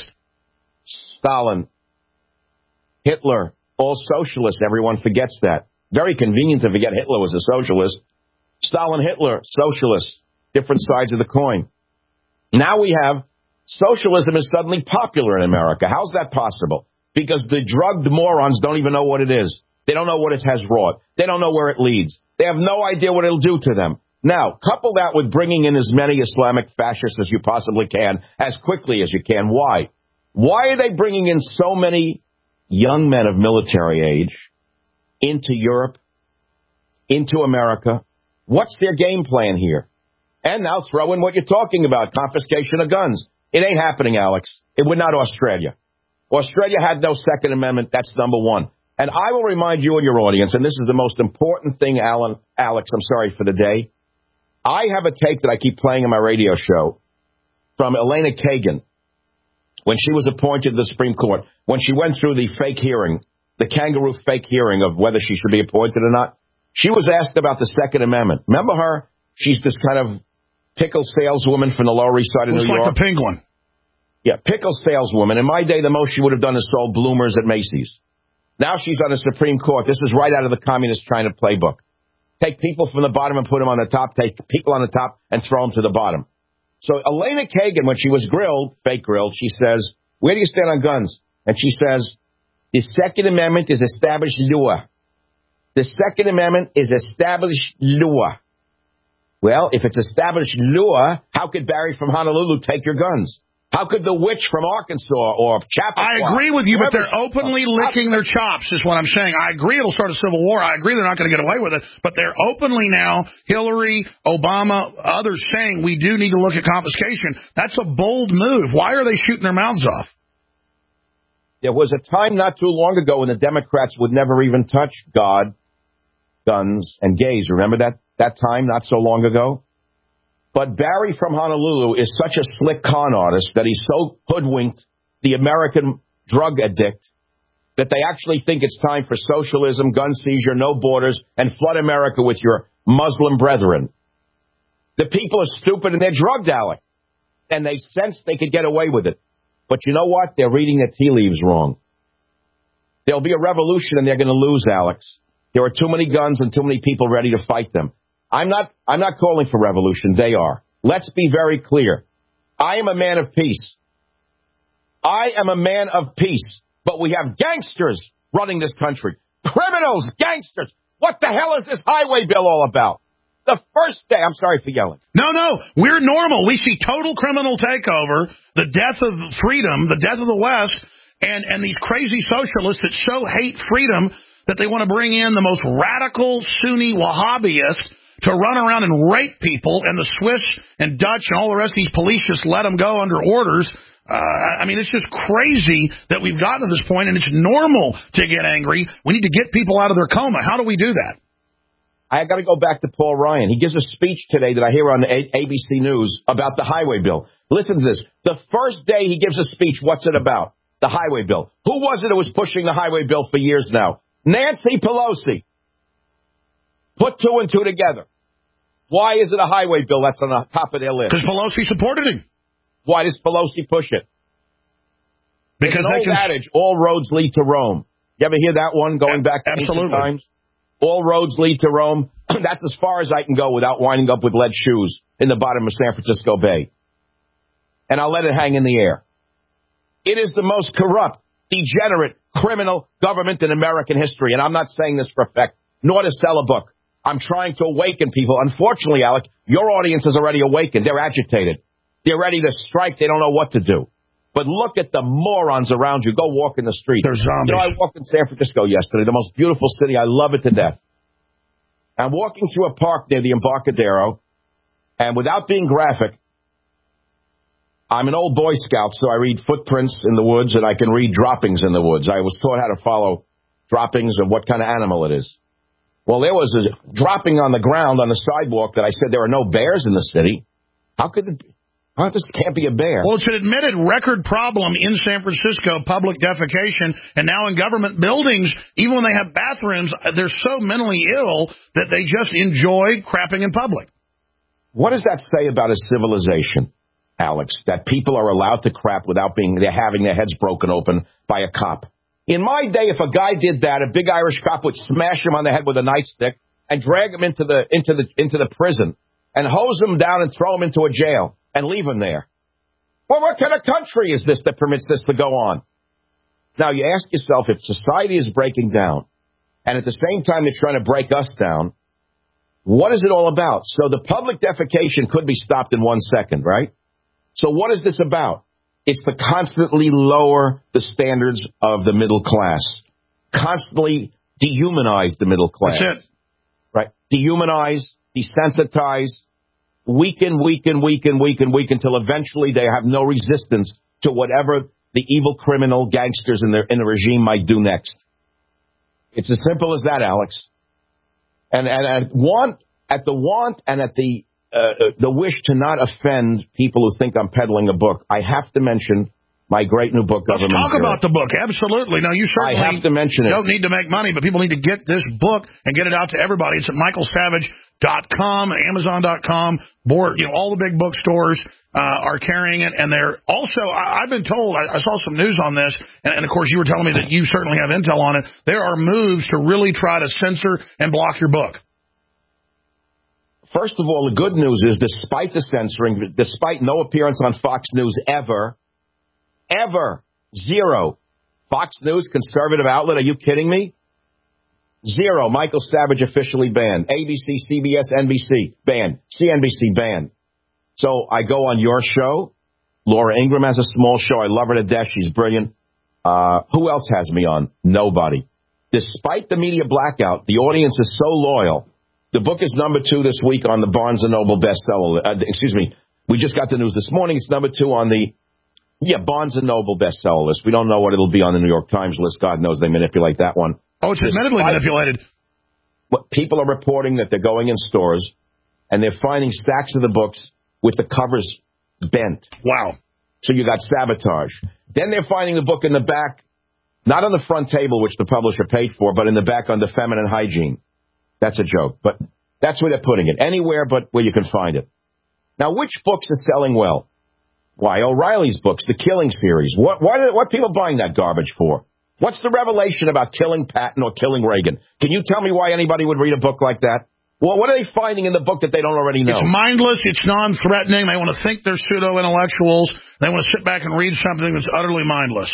Stalin, Hitler, all socialists. Everyone forgets that. Very convenient to forget Hitler was a socialist. Stalin, Hitler, socialists. Different sides of the coin. Now we have socialism is suddenly popular in America. How's that possible? Because the drugged morons don't even know what it is. They don't know what it has wrought. They don't know where it leads. They have no idea what it'll do to them. Now, couple that with bringing in as many Islamic fascists as you possibly can, as quickly as you can. Why? Why are they bringing in so many young men of military age into Europe, into America? What's their game plan here? And now throw in what you're talking about, confiscation of guns. It ain't happening, Alex. It would not Australia. Australia had no Second Amendment. That's number one. And I will remind you and your audience, and this is the most important thing, Alan, Alex, I'm sorry for the day. I have a tape that I keep playing in my radio show from Elena Kagan when she was appointed to the Supreme Court, when she went through the fake hearing, the kangaroo fake hearing of whether she should be appointed or not. She was asked about the Second Amendment. Remember her? She's this kind of pickle saleswoman from the Lower East Side of New York. Looks like the penguin. Yeah, pickle saleswoman. In my day, the most she would have done is sold bloomers at Macy's. Now she's on the Supreme Court. This is right out of the Communist China playbook. Take people from the bottom and put them on the top. Take people on the top and throw them to the bottom. So Elena Kagan, when she was grilled, fake grilled, she says, where do you stand on guns? And she says, the Second Amendment is established law. The Second Amendment is established law. Well, if it's established law, how could Barry from Honolulu take your guns? How could the witch from Arkansas or Chappaqua? I agree with you, but they're openly licking their chops, is what I'm saying. I agree it'll start a civil war. I agree they're not going to get away with it, but they're openly now, Hillary, Obama, others saying we do need to look at confiscation. That's a bold move. Why are they shooting their mouths off? There was a time not too long ago when the Democrats would never even touch God, guns, and gays. Remember that, that time not so long ago? But Barry from Honolulu is such a slick con artist that he's so hoodwinked the American drug addict that they actually think it's time for socialism, gun seizure, no borders, and flood America with your Muslim brethren. The people are stupid and they're drugged, Alec. And they sense they could get away with it. But you know what? They're reading the tea leaves wrong. There'll be a revolution and they're going to lose, Alex. There are too many guns and too many people ready to fight them. I'm not, I'm not calling for revolution. They are. Let's be very clear. I am a man of peace. I am a man of peace. But we have gangsters running this country. Criminals, gangsters. What the hell is this highway bill all about? The first day, I'm sorry for yelling. No, no, we're normal. We see total criminal takeover, the death of freedom, the death of the West, and, and these crazy socialists that so hate freedom that they want to bring in the most radical Sunni Wahhabis to run around and rape people, and the Swiss and Dutch and all the rest of these police just let them go under orders. Uh, I mean, it's just crazy that we've gotten to this point, and it's normal to get angry. We need to get people out of their coma. How do we do that? I got to go back to Paul Ryan. He gives a speech today that I hear on A B C News about the highway bill. Listen to this. The first day he gives a speech, what's it about? The highway bill. Who was it who was pushing the highway bill for years now? Nancy Pelosi. Put two and two together. Why is it a highway bill that's on the top of their list? Because Pelosi supported him. Why does Pelosi push it? Because There's an they old can... adage, all roads lead to Rome. You ever hear that one going back to ancient times? All roads lead to Rome. That's as far as I can go without winding up with lead shoes in the bottom of San Francisco Bay. And I'll let it hang in the air. It is the most corrupt, degenerate, criminal government in American history. And I'm not saying this for effect, nor to sell a book. I'm trying to awaken people. Unfortunately, Alec, your audience is already awakened. They're agitated. They're ready to strike. They don't know what to do. But look at the morons around you. Go walk in the street. They're zombies. You know, I walked in San Francisco yesterday, the most beautiful city. I love it to death. I'm walking through a park near the Embarcadero, and without being graphic, I'm an old Boy Scout, so I read footprints in the woods, and I can read droppings in the woods. I was taught how to follow droppings of what kind of animal it is. Well, there was a dropping on the ground on the sidewalk that I said there are no bears in the city. How could it be? Huh? This can't be a bear. Well, it's an admitted record problem in San Francisco, public defecation, and now in government buildings, even when they have bathrooms, they're so mentally ill that they just enjoy crapping in public. What does that say about a civilization, Alex, that people are allowed to crap without being they're having their heads broken open by a cop? In my day, if a guy did that, a big Irish cop would smash him on the head with a nightstick and drag him into the into the into the prison and hose him down and throw him into a jail and leave him there. Well, what kind of country is this that permits this to go on? Now, you ask yourself, if society is breaking down and at the same time they're trying to break us down, what is it all about? So the public defecation could be stopped in one second, right? So what is this about? It's to constantly lower the standards of the middle class, constantly dehumanize the middle class. That's it. Right? Dehumanize, desensitize, weaken, weaken, weaken, weaken, weaken, until eventually they have no resistance to whatever the evil criminal gangsters in the, in the regime might do next. It's as simple as that, Alex. And, and at want, at the want and at the uh, the wish to not offend people who think I'm peddling a book, I have to mention my great new book, Let's Government talk Zero. about the book. Absolutely. Now, you certainly I have to mention it. don't need to make money, but people need to get this book and get it out to everybody. It's at michael savage dot com, amazon dot com, board, you know, all the big bookstores uh, are carrying it. And they're also, I, I've been told, I, I saw some news on this, and, and of course you were telling me that you certainly have intel on it. There are moves to really try to censor and block your book. First of all, the good news is, despite the censoring, despite no appearance on Fox News ever, ever, zero. Fox News, conservative outlet, are you kidding me? Zero. Michael Savage officially banned. A B C, C B S, N B C banned. C N B C banned. So I go on your show. Laura Ingraham has a small show. I love her to death. She's brilliant. Uh, who else has me on? Nobody. Despite the media blackout, the audience is so loyal. The book is number two this week on the Barnes and Noble bestseller. Uh, excuse me. We just got the news this morning. It's number two on the, yeah, Barnes and Noble bestseller list. We don't know what it'll be on the New York Times list. God knows they manipulate that one. Oh, it's admittedly manipulated. What people are reporting that they're going in stores and they're finding stacks of the books with the covers bent. Wow. So you got sabotage. Then they're finding the book in the back, not on the front table, which the publisher paid for, but in the back under feminine hygiene. That's a joke, but that's where they're putting it. Anywhere but where you can find it. Now, which books are selling well? Why, O'Reilly's books, the Killing series. What, what, are, what are people buying that garbage for? What's the revelation about killing Patton or killing Reagan? Can you tell me why anybody would read a book like that? Well, what are they finding in the book that they don't already know? It's mindless. It's non-threatening. They want to think they're pseudo-intellectuals. They want to sit back and read something that's utterly mindless.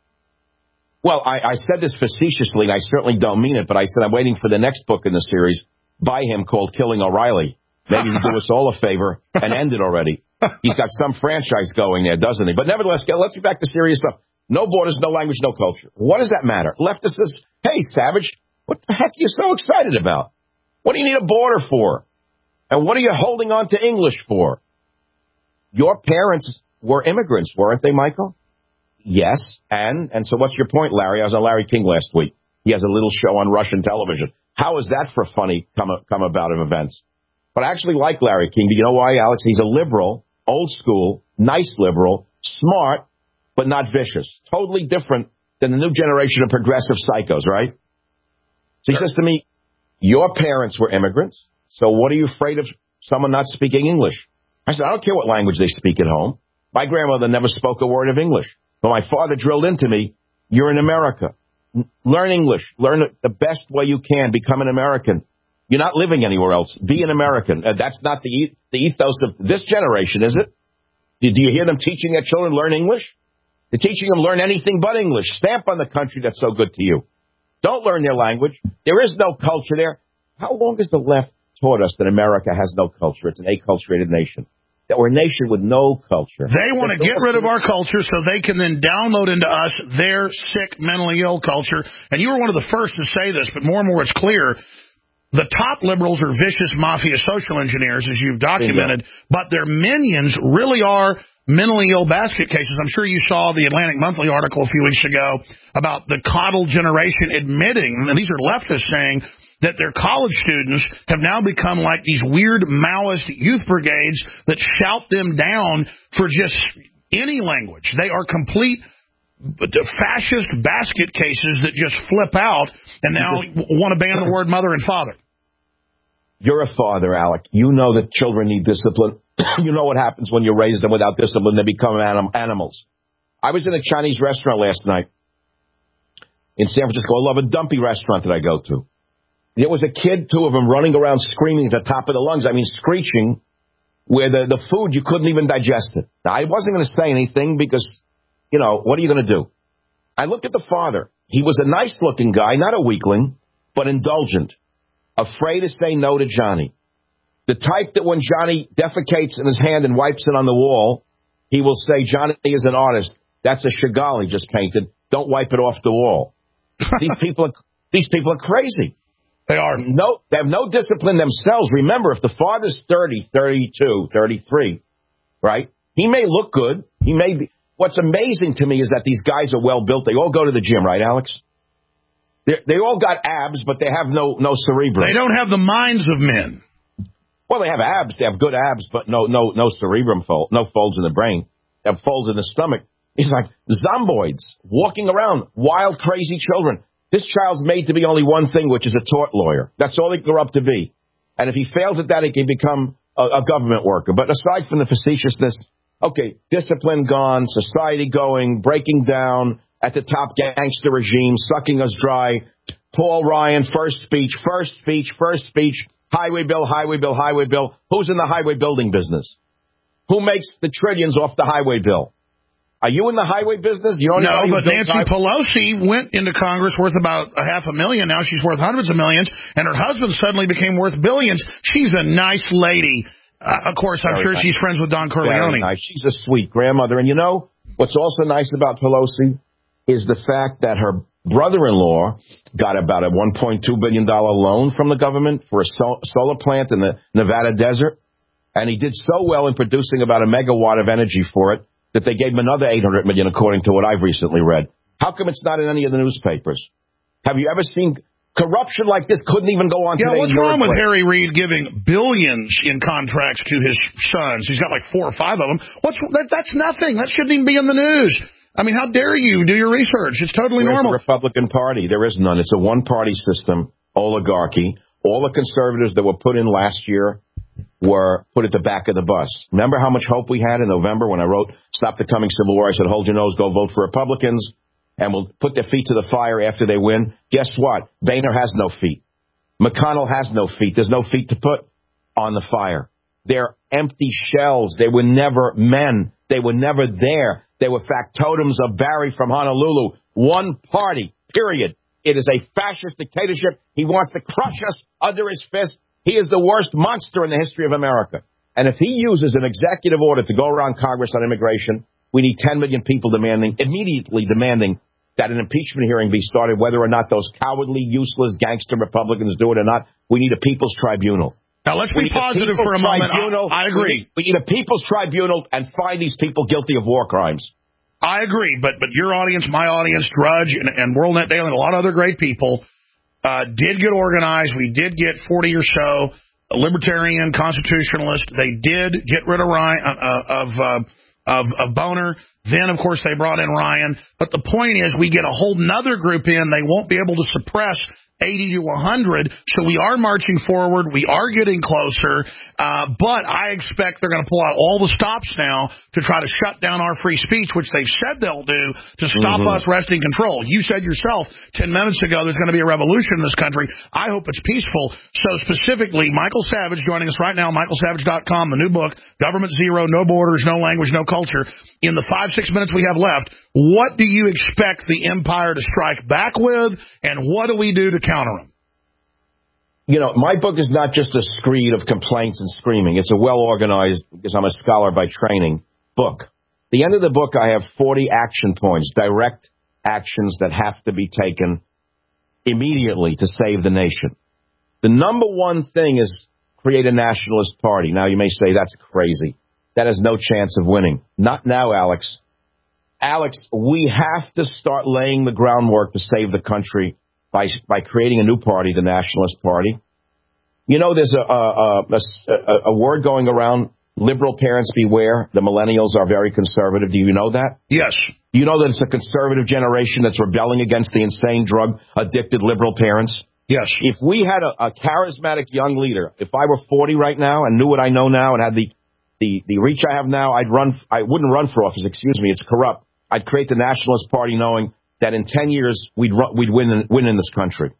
Well, I, I said this facetiously, and I certainly don't mean it, but I said I'm waiting for the next book in the series by him called Killing O'Reilly. Maybe he'll do us all a favor and end it already. He's got some franchise going there, doesn't he? But nevertheless, let's get back to serious stuff. No borders, no language, no culture. What does that matter? Leftists says, hey, Savage, what the heck are you so excited about? What do you need a border for? And what are you holding on to English for? Your parents were immigrants, weren't they, Michael? Yes. And and so what's your point, Larry? I was on Larry King last week. He has a little show on Russian television. How is that for funny come, come about of events? But I actually like Larry King. But you know why, Alex? He's a liberal, old school, nice liberal, smart, but not vicious. Totally different than the new generation of progressive psychos, right? So he says to me, your parents were immigrants, so what are you afraid of someone not speaking English? I said, I don't care what language they speak at home. My grandmother never spoke a word of English. But my father drilled into me, you're in America. Learn English. Learn it the best way you can. Become an American. You're not living anywhere else. Be an American. Uh, that's not the, e- the ethos of this generation, is it? Do, do you hear them teaching their children learn English? They're teaching them learn anything but English. Stamp on the country that's so good to you. Don't learn their language. There is no culture there. How long has the left taught us that America has no culture? It's an acculturated nation. That we're a nation with no culture. They want to get rid of our culture so they can then download into us their sick, mentally ill culture. And you were one of the first to say this, but more and more it's clear. The top liberals are vicious mafia social engineers, as you've documented, but their minions really are mentally ill basket cases. I'm sure you saw the Atlantic Monthly article a few weeks ago about the coddle generation admitting, and these are leftists saying, that their college students have now become like these weird Maoist youth brigades that shout them down for just any language. They are complete fascist basket cases that just flip out and now want to ban the word mother and father. You're a father, Alec. You know that children need discipline. You know what happens when you raise them without discipline. They become anim- animals. I was in a Chinese restaurant last night in San Francisco. I love a dumpy restaurant that I go to. There was a kid, two of them, running around screaming at the top of the lungs. I mean, screeching, where the, the food, you couldn't even digest it. Now, I wasn't going to say anything because, you know, what are you going to do? I looked at the father. He was a nice-looking guy, not a weakling, but indulgent, afraid to say no to Johnny. The type that when Johnny defecates in his hand and wipes it on the wall, he will say, Johnny is an artist. That's a Chagall he just painted. Don't wipe it off the wall. These people are, these people are crazy. They are. No, they have no discipline themselves. Remember, if the father's thirty, thirty-two, thirty-three, right, he may look good. He may be. What's amazing to me is that these guys are well built. They all go to the gym, right, Alex? They're, they all got abs, but they have no no cerebrum. They don't have the minds of men. Well, they have abs. They have good abs, but no no no cerebrum fold, no folds in the brain. They have folds in the stomach. He's like zomboids walking around, wild, crazy children. This child's made to be only one thing, which is a tort lawyer. That's all he can grow up to be. And if he fails at that, he can become a, a government worker. But aside from the facetiousness, okay, discipline gone, society going, breaking down, at the top gangster regime, sucking us dry. Paul Ryan, first speech, first speech, first speech, highway bill, highway bill, highway bill. Who's in the highway building business? Who makes the trillions off the highway bill? Are you in the highway business? You don't no, know but Nancy highway- Pelosi went into Congress worth about a half a million. Now she's worth hundreds of millions, and her husband suddenly became worth billions. She's a nice lady. Uh, of course, I'm Very sure nice. She's friends with Don Corleone. Nice. She's a sweet grandmother. And you know, what's also nice about Pelosi is the fact that her brother-in-law got about a one point two billion dollars loan from the government for a sol- solar plant in the Nevada desert. And he did so well in producing about a megawatt of energy for it that they gave him another eight hundred million dollars, according to what I've recently read. How come it's not in any of the newspapers? Have you ever seen corruption like this? Couldn't even go on yeah, today. What's wrong with Harry Reid giving billions in contracts to his sons? He's got like four or five of them. What's that, That's nothing. That shouldn't even be in the news. I mean, how dare you do your research? It's totally Where's normal. The Republican Party, there is none. It's a one-party system, oligarchy. All the conservatives that were put in last year were put at the back of the bus. Remember how much hope we had in November when I wrote, Stop the Coming Civil War? I said, hold your nose, go vote for Republicans, and we'll put their feet to the fire after they win. Guess what? Boehner has no feet. McConnell has no feet. There's no feet to put on the fire. They're empty shells. They were never men. They were never there. They were factotums of Barry from Honolulu. One party, period. It is a fascist dictatorship. He wants to crush us under his fist. He is the worst monster in the history of America. And if he uses an executive order to go around Congress on immigration, we need ten million people demanding, immediately demanding that an impeachment hearing be started, whether or not those cowardly, useless gangster Republicans do it or not. We need a people's tribunal. Now, let's be positive for a moment. I, I agree. We need, we need a people's tribunal and find these people guilty of war crimes. I agree, but but your audience, my audience, Drudge, and, and WorldNet Daily, and a lot of other great people uh, did get organized. We did get forty or so libertarian constitutionalists. They did get rid of Ryan, uh, of, uh, of of Boehner. Then, of course, they brought in Ryan. But the point is, we get a whole nother group in. They won't be able to suppress eighty to one hundred, so we are marching forward. We are getting closer, uh, but I expect they're going to pull out all the stops now to try to shut down our free speech, which they've said they'll do to stop mm-hmm. us wresting control. You said yourself ten minutes ago there's going to be a revolution in this country. I hope it's peaceful. So specifically, Michael Savage joining us right now, michael savage dot com, the new book, Government Zero, No Borders, No Language, No Culture. In the five, six minutes we have left, what do you expect the empire to strike back with, and what do we do to counter them? You know, my book is not just a screed of complaints and screaming. It's a well-organized, because I'm a scholar by training, book. At the end of the book, I have forty action points, direct actions that have to be taken immediately to save the nation. The number one thing is create a nationalist party. Now, you may say that's crazy. That has no chance of winning. Not now, Alex. Alex, we have to start laying the groundwork to save the country by by creating a new party, the Nationalist Party. You know, there's a a, a, a word going around, liberal parents beware. The millennials are very conservative. Do you know that? Yes. You know that it's a conservative generation that's rebelling against the insane drug-addicted liberal parents? Yes. If we had a, a charismatic young leader, if I were forty right now and knew what I know now and had the, the, the reach I have now, I'd run. I wouldn't run for office. Excuse me. It's corrupt. I'd create the Nationalist Party knowing that in ten years we'd run, we'd win in, win in this country.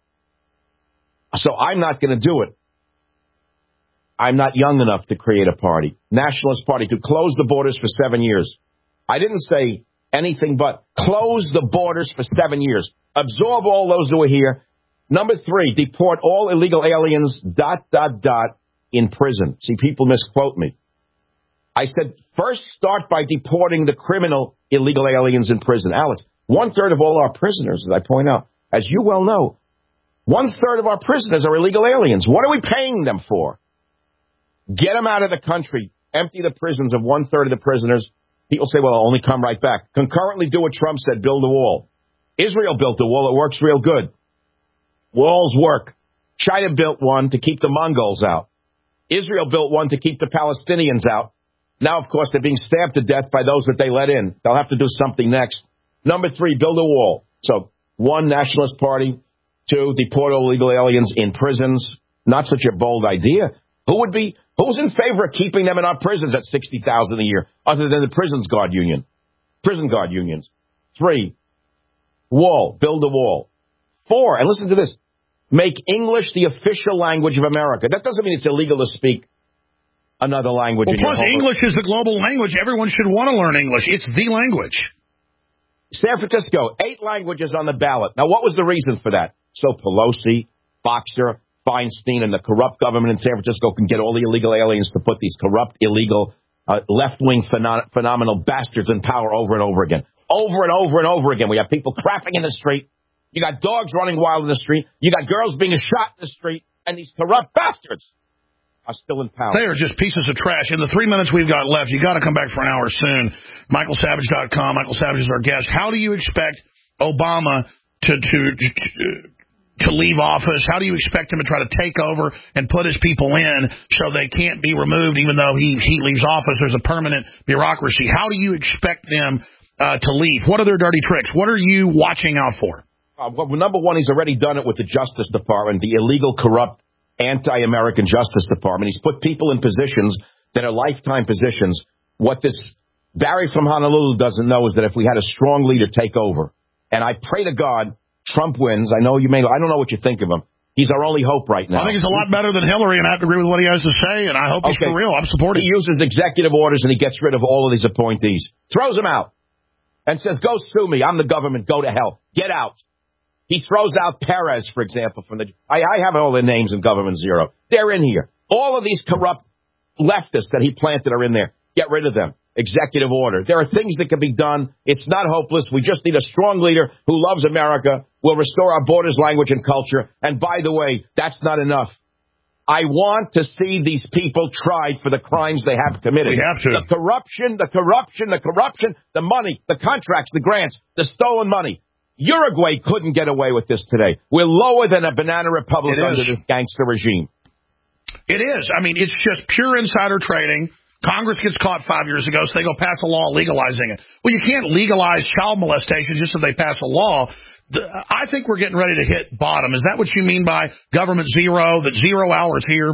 So I'm not going to do it. I'm not young enough to create a party. Nationalist Party, to close the borders for seven years. I didn't say anything but close the borders for seven years. Absorb all those who are here. Number three, deport all illegal aliens, dot, dot, dot, in prison. See, people misquote me. I said, first start by deporting the criminal illegal aliens in prison. Alex, one-third of all our prisoners, as I point out, as you well know, one-third of our prisoners are illegal aliens. What are we paying them for? Get them out of the country. Empty the prisons of one-third of the prisoners. People say, well, I'll only come right back. Concurrently do what Trump said, build a wall. Israel built a wall. It works real good. Walls work. China built one to keep the Mongols out. Israel built one to keep the Palestinians out. Now, of course, they're being stabbed to death by those that they let in. They'll have to do something next. Number three, build a wall. So, one, Nationalist Party. Two, deport illegal aliens in prisons. Not such a bold idea. Who would be, who's in favor of keeping them in our prisons at sixty thousand a year, other than the Prisons Guard Union? Prison Guard Unions. Three, wall. Build a wall. Four, and listen to this, make English the official language of America. That doesn't mean it's illegal to speak another language. Well, in your plus, home. English is the global language. Everyone should want to learn English. It's the language. San Francisco, eight languages on the ballot. Now, what was the reason for that? So Pelosi, Boxer, Feinstein, and the corrupt government in San Francisco can get all the illegal aliens to put these corrupt, illegal, uh, left-wing phenom- phenomenal bastards in power over and over again. Over and over and over again. We have people crapping in the street. You got dogs running wild in the street. You got girls being shot in the street. And these corrupt bastards are still in power. They are just pieces of trash. In the three minutes we've got left, you got to come back for an hour soon. Michael Savage dot com. Michael Savage is our guest. How do you expect Obama to, to, to, to leave office? How do you expect him to try to take over and put his people in so they can't be removed even though he, he leaves office? There's a permanent bureaucracy. How do you expect them uh, to leave? What are their dirty tricks? What are you watching out for? Uh, well, number one, he's already done it with the Justice Department, the illegal, corrupt, anti-American Justice Department. He's put people in positions that are lifetime positions. What this Barry from Honolulu doesn't know is that if we had a strong leader take over, and I pray to God Trump wins. I know you may. I don't know what you think of him. He's our only hope right now. I think he's a lot better than Hillary, and I have to agree with what he has to say, and I hope he's okay. for real. I'm supporting. He uses executive orders, and he gets rid of all of these appointees. Throws them out and says, go sue me. I'm the government. Go to hell. Get out. He throws out Perez, for example, from the. I, I have all their names in Government Zero. They're in here. All of these corrupt leftists that he planted are in there. Get rid of them. Executive order. There are things that can be done. It's not hopeless. We just need a strong leader who loves America, will restore our borders, language, and culture. And by the way, that's not enough. I want to see these people tried for the crimes they have committed. We have to. The corruption, the corruption, the corruption, the money, the contracts, the grants, the stolen money. Uruguay couldn't get away with this today. We're lower than a banana republic under this gangster regime. It is. I mean, it's just pure insider trading. Congress gets caught five years ago, so they go pass a law legalizing it. Well, you can't legalize child molestation just so they pass a law. The, I think we're getting ready to hit bottom. Is that what you mean by government zero, that zero hours here?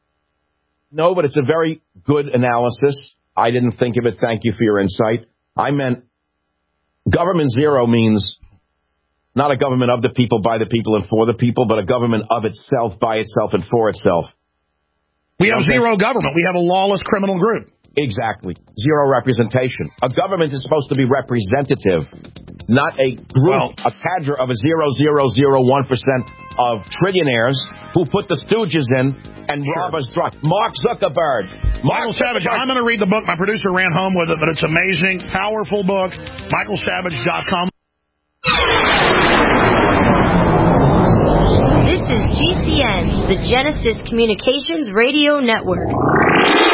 No, but it's a very good analysis. I didn't think of it. Thank you for your insight. I meant government zero means not a government of the people, by the people, and for the people, but a government of itself, by itself, and for itself. We have zero government. We have a lawless criminal group. Exactly. Zero representation. A government is supposed to be representative, not a group, well, a cadre of a zero zero zero one percent of trillionaires who put the stooges in and sure. rob us dry. Mark Zuckerberg. Michael Savage, I'm going to read the book. My producer ran home with it, but it's amazing. Powerful book. Michael Savage dot com. This is G C N. the Genesis Communications Radio Network.